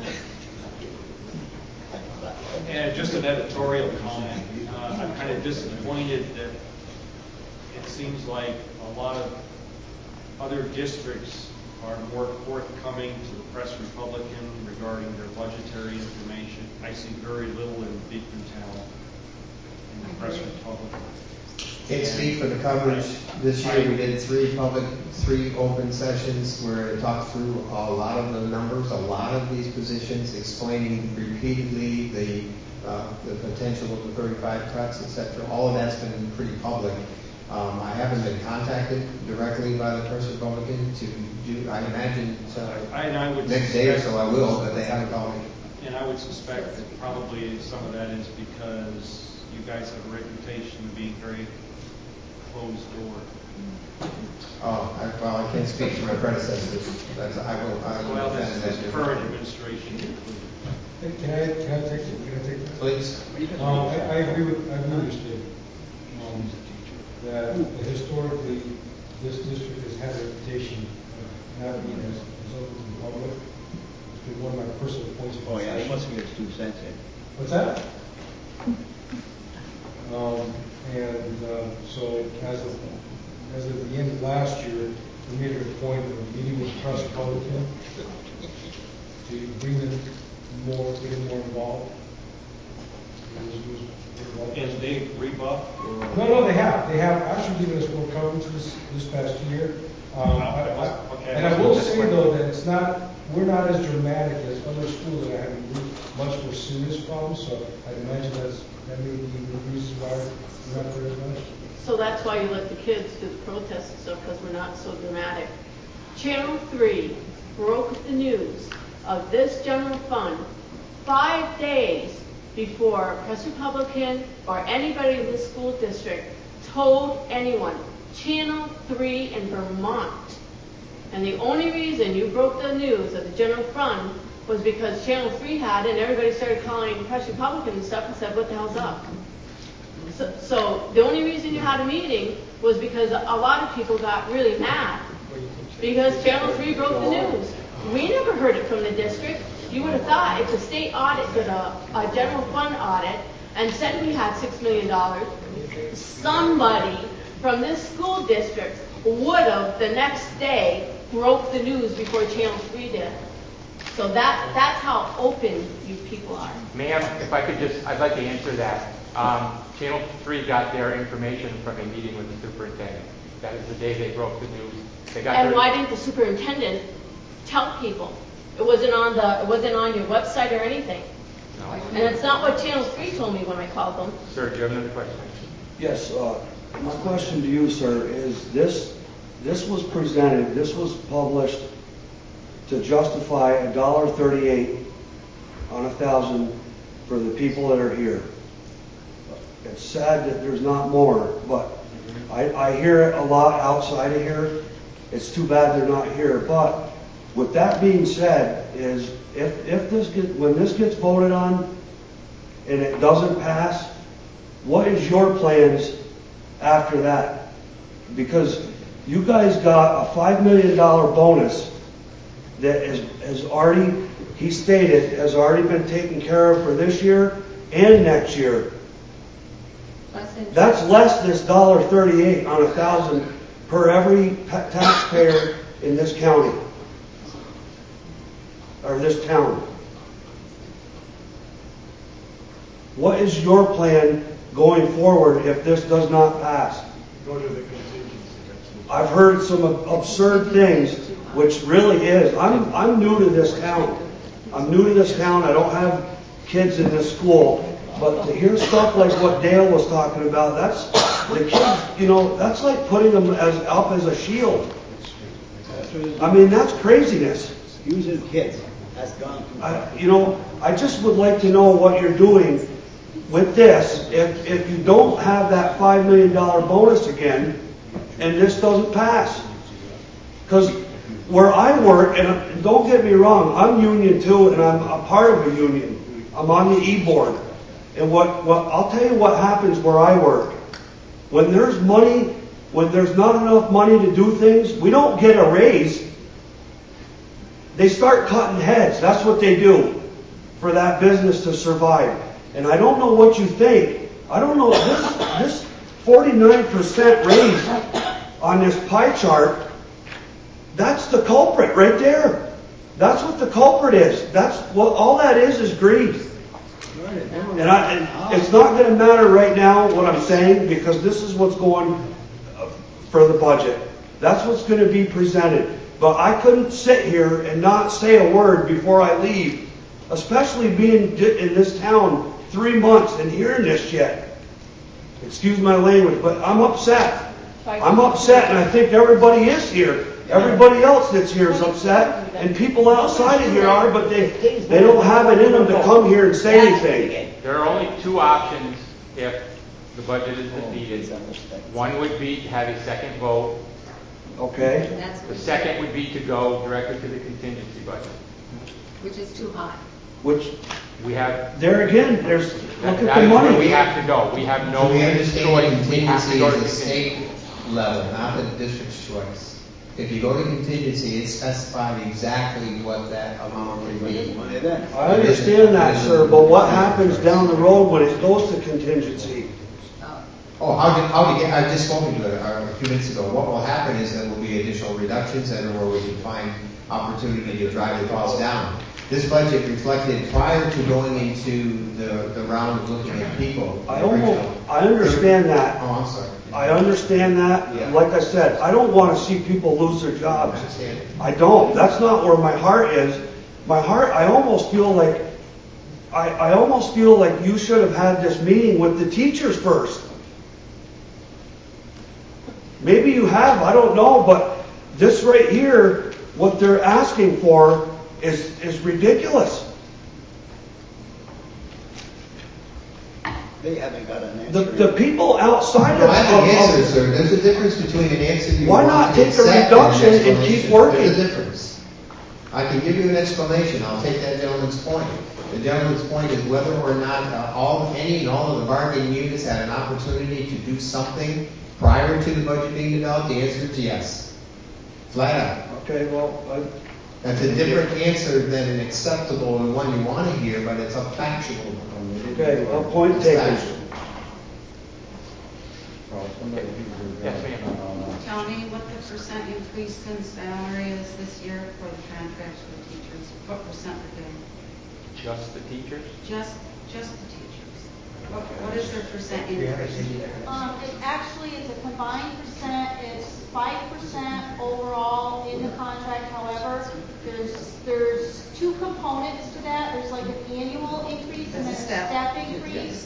And just an editorial comment. I'm kind of disappointed that it seems like a lot of other districts are more forthcoming to the Press Republican regarding their budgetary information. I see very little in Beekman Town. in the press and public. Can't speak for the coverage. This year we did three open sessions where it talked through a lot of the numbers, a lot of these positions, explaining repeatedly the potential of the 35 cuts, etc. All of that's been pretty public. I haven't been contacted directly by the Press Republican to do, I imagine next day or so I will, but they haven't called me. And I would suspect that probably some of that is because you guys have a reputation of being very closed door. I can't speak for my predecessors. I will Well, defend this that. current administration. Can I take this? Please. I agree with your statement. That historically, this district has had a reputation of not being as open to the public. It's been one of my personal points of Oh yeah, he must get his 2 cents in. What's that? So as of the end of last year, we made it a point of meeting with the Press Republican to bring them more, get them more involved. And they rebuff? No, they have. They have actually given us more coverage this past year. And I will say though that it's not, we're not as dramatic as other schools that are having much more serious problems. So I'd imagine that may be the reason why we're not there as much. So that's why you let the kids do the protests and stuff, because we're not so dramatic. Channel 3 broke the news of this general fund 5 days before Press Republican or anybody in this school district told anyone. Channel 3 in Vermont. And the only reason you broke the news of the general fund was because Channel 3 had it, and everybody started calling Press Republican and stuff and said, what the hell's up? So the only reason you had a meeting was because a lot of people got really mad because Channel 3 broke the news. We never heard it from the district. You would have thought if the state audit did a general fund audit and said we had $6 million, somebody from this school district would have the next day broke the news before Channel 3 did. So that's how open you people are. Ma'am, if I could I'd like to answer that. Channel 3 got their information from a meeting with the superintendent. That is the day they broke the news. Why didn't the superintendent tell people? It wasn't on your website or anything. No. And it's not what Channel 3 told me when I called them. Sir, do you have another question? Yes. My question to you, sir, is this was presented, this was published to justify $1.38 on 1,000 for the people that are here. It's sad that there's not more, but I hear it a lot outside of here. It's too bad they're not here. But with that being said, is when this gets voted on and it doesn't pass, what is your plans after that? Because you guys got a $5 million bonus that has already, he stated, has already been taken care of for this year and next year. That's less than $1.38 on 1,000 per every taxpayer in this county or this town. What is your plan going forward if this does not pass? I've heard some absurd things, which really is. I'm new to this town. I don't have kids in this school. But to hear stuff like what Dale was talking about, that's the kids, that's like putting them up as a shield. I mean, that's craziness. Using kids. That's gone too far. I just would like to know what you're doing with this if you don't have that $5 million bonus again and this doesn't pass. Because where I work, and don't get me wrong, I'm union too, and I'm a part of a union. I'm on the E-board. And what I'll tell you what happens where I work. When there's not enough money to do things, we don't get a raise. They start cutting heads. That's what they do for that business to survive. And I don't know what you think. I don't know, this 49% raise on this pie chart, that's the culprit right there. That's what the culprit is. All that is greed. And it's not going to matter right now what I'm saying, because this is what's going for the budget. That's what's going to be presented. But I couldn't sit here and not say a word before I leave, especially being in this town 3 months and hearing this shit. Excuse my language, but I'm upset. I'm upset, and I think everybody is here. Everybody else that's here is upset, and people outside of here are, but they don't have it in them to come here and say anything. There are only two options if the budget is defeated. One would be to have a second vote. Okay. The second would be to go directly to the contingency budget. Which is too high. Which we have. There again, look at the That is money. where we have to go. We have no we understand choice. We have to contingency go to is a contingency. state level, not the district's choice. If you go to contingency, it's specified exactly what that amount would be. I understand that, sir, but what happens down the road when it goes to contingency? Oh, I just spoken to it a few minutes ago. What will happen is there will be additional reductions everywhere we can find opportunity to drive the costs down. This budget reflected prior to going into the round of looking at people. I understand that. Oh, I'm sorry. I understand that. Yeah. Like I said, I don't want to see people lose their jobs. I don't. That's not where my heart is. My heart, I almost feel like you should have had this meeting with the teachers first. Maybe you have, I don't know, but this right here, what they're asking for is ridiculous. They haven't got an answer. The people outside No, I have an answer, sir. There's a difference between an answer you why want not to take a accept reduction and an and keep explanation. working? There's a difference. I can give you an explanation. I'll take that gentleman's point. The gentleman's point is whether or not any and all of the bargaining units had an opportunity to do something prior to the budget being developed. The answer is yes. Flat out. Okay, well, that's a different answer than an acceptable and one you want to hear, but it's a factual one. Okay, well, point taken. Yes, ma'am. Tell me what the percent increase in salary is this year for the contracts for the teachers. What percent are they? Just the teachers? Just the teachers. What is their percent increase? It actually is a combined percent. It's 5% overall in the contract. However, there's two components to that. There's like an annual increase and then a step increase.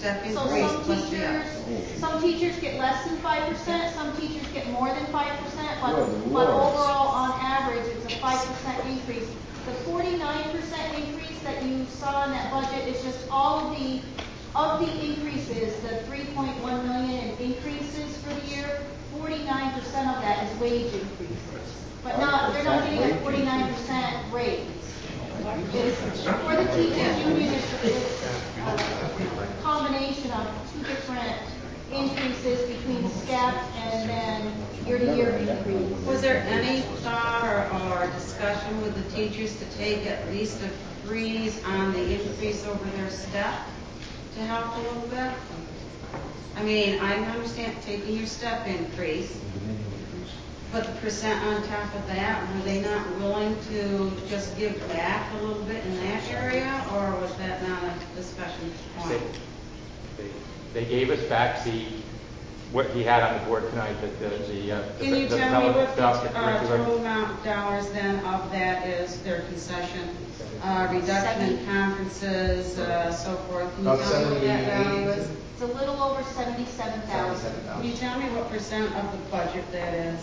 So some teachers get less than 5%. Some teachers get more than 5%. But overall, on average, it's a 5% increase. The 49% increase that you saw in that budget is just all of the increases, the $3.1 million in increases for the year. 49% of that is wage increases, but they're not getting a 49% raise. For the teachers union, it's a combination of two different increases between step and then year-to-year increase. Was there any thought or discussion with the teachers to take at least a freeze on the increase over their step to help a little bit? I mean, I understand taking your step increase, but the percent on top of that, were they not willing to just give back a little bit in that area, or was that not a discussion point? They gave us back what he had on the board tonight, Can you tell me what the curriculum. total amount of dollars then of that is their concession? Reduction in conferences, so forth. Can you tell me what that value is? It's a little over $77,000. Can you tell me what percent of the budget that is?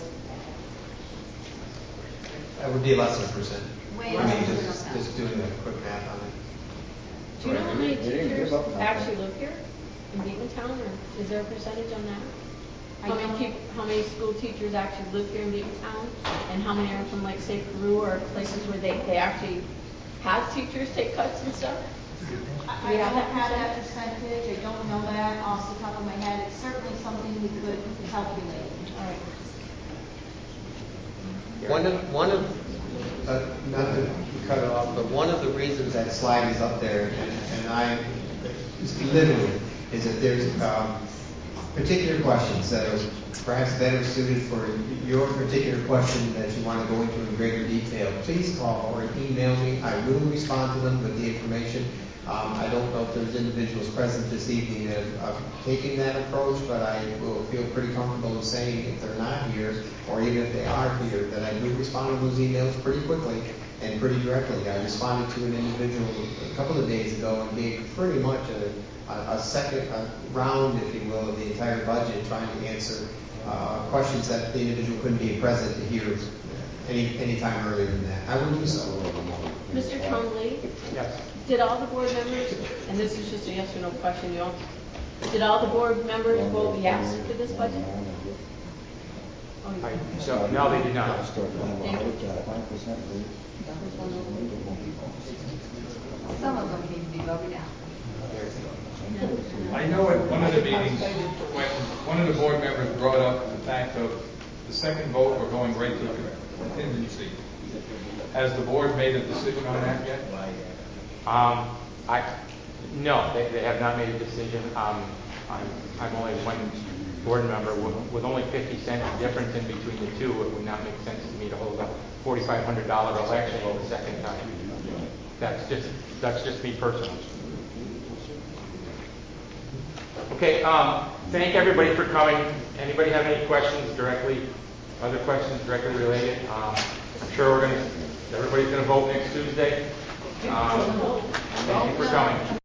That would be less than a percent. Way I mean, less than just doing a quick math on it. Do you know how many teachers actually live here in Beatontown, or is there a percentage on that? How many school teachers actually live here in Beatontown, and how many are from, like, say, Peru or places where they actually have teachers take cuts and stuff? I don't have that percentage. I don't know that off the top of my head. It's certainly something we could calculate. All right. Not to cut it off, but one of the reasons that slide is up there, and I literally, is that there's particular questions that are perhaps better suited for your particular question that you want to go into in greater detail. Please call or email me. I will respond to them with the information. I don't know there's individuals present this evening that are taking that approach, but I will feel pretty comfortable in saying if they're not here, or even if they are here, that I do respond to those emails pretty quickly and pretty directly. I responded to an individual a couple of days ago and gave pretty much a second round, if you will, of the entire budget, trying to answer questions that the individual couldn't be present to hear any time earlier than that. I will do so. Mr. Twombly? Yes. Did all the board members, and this is just a yes or no question, you don't, did all the board members vote yes for this budget? So, no, they did not. Some of them need to be voted out. I know at one of the meetings, when one of the board members brought up the fact of the second vote, we're going right to contingency. Has the board made a decision on that yet? No, they have not made a decision. I'm only one board member. With only 50 cents difference in between the two, it would not make sense to me to hold a $4,500 election the second time. That's just me personally. Okay, thank everybody for coming. Anybody have any questions other questions directly related? I'm sure everybody's going to vote next Tuesday. Thank you for coming.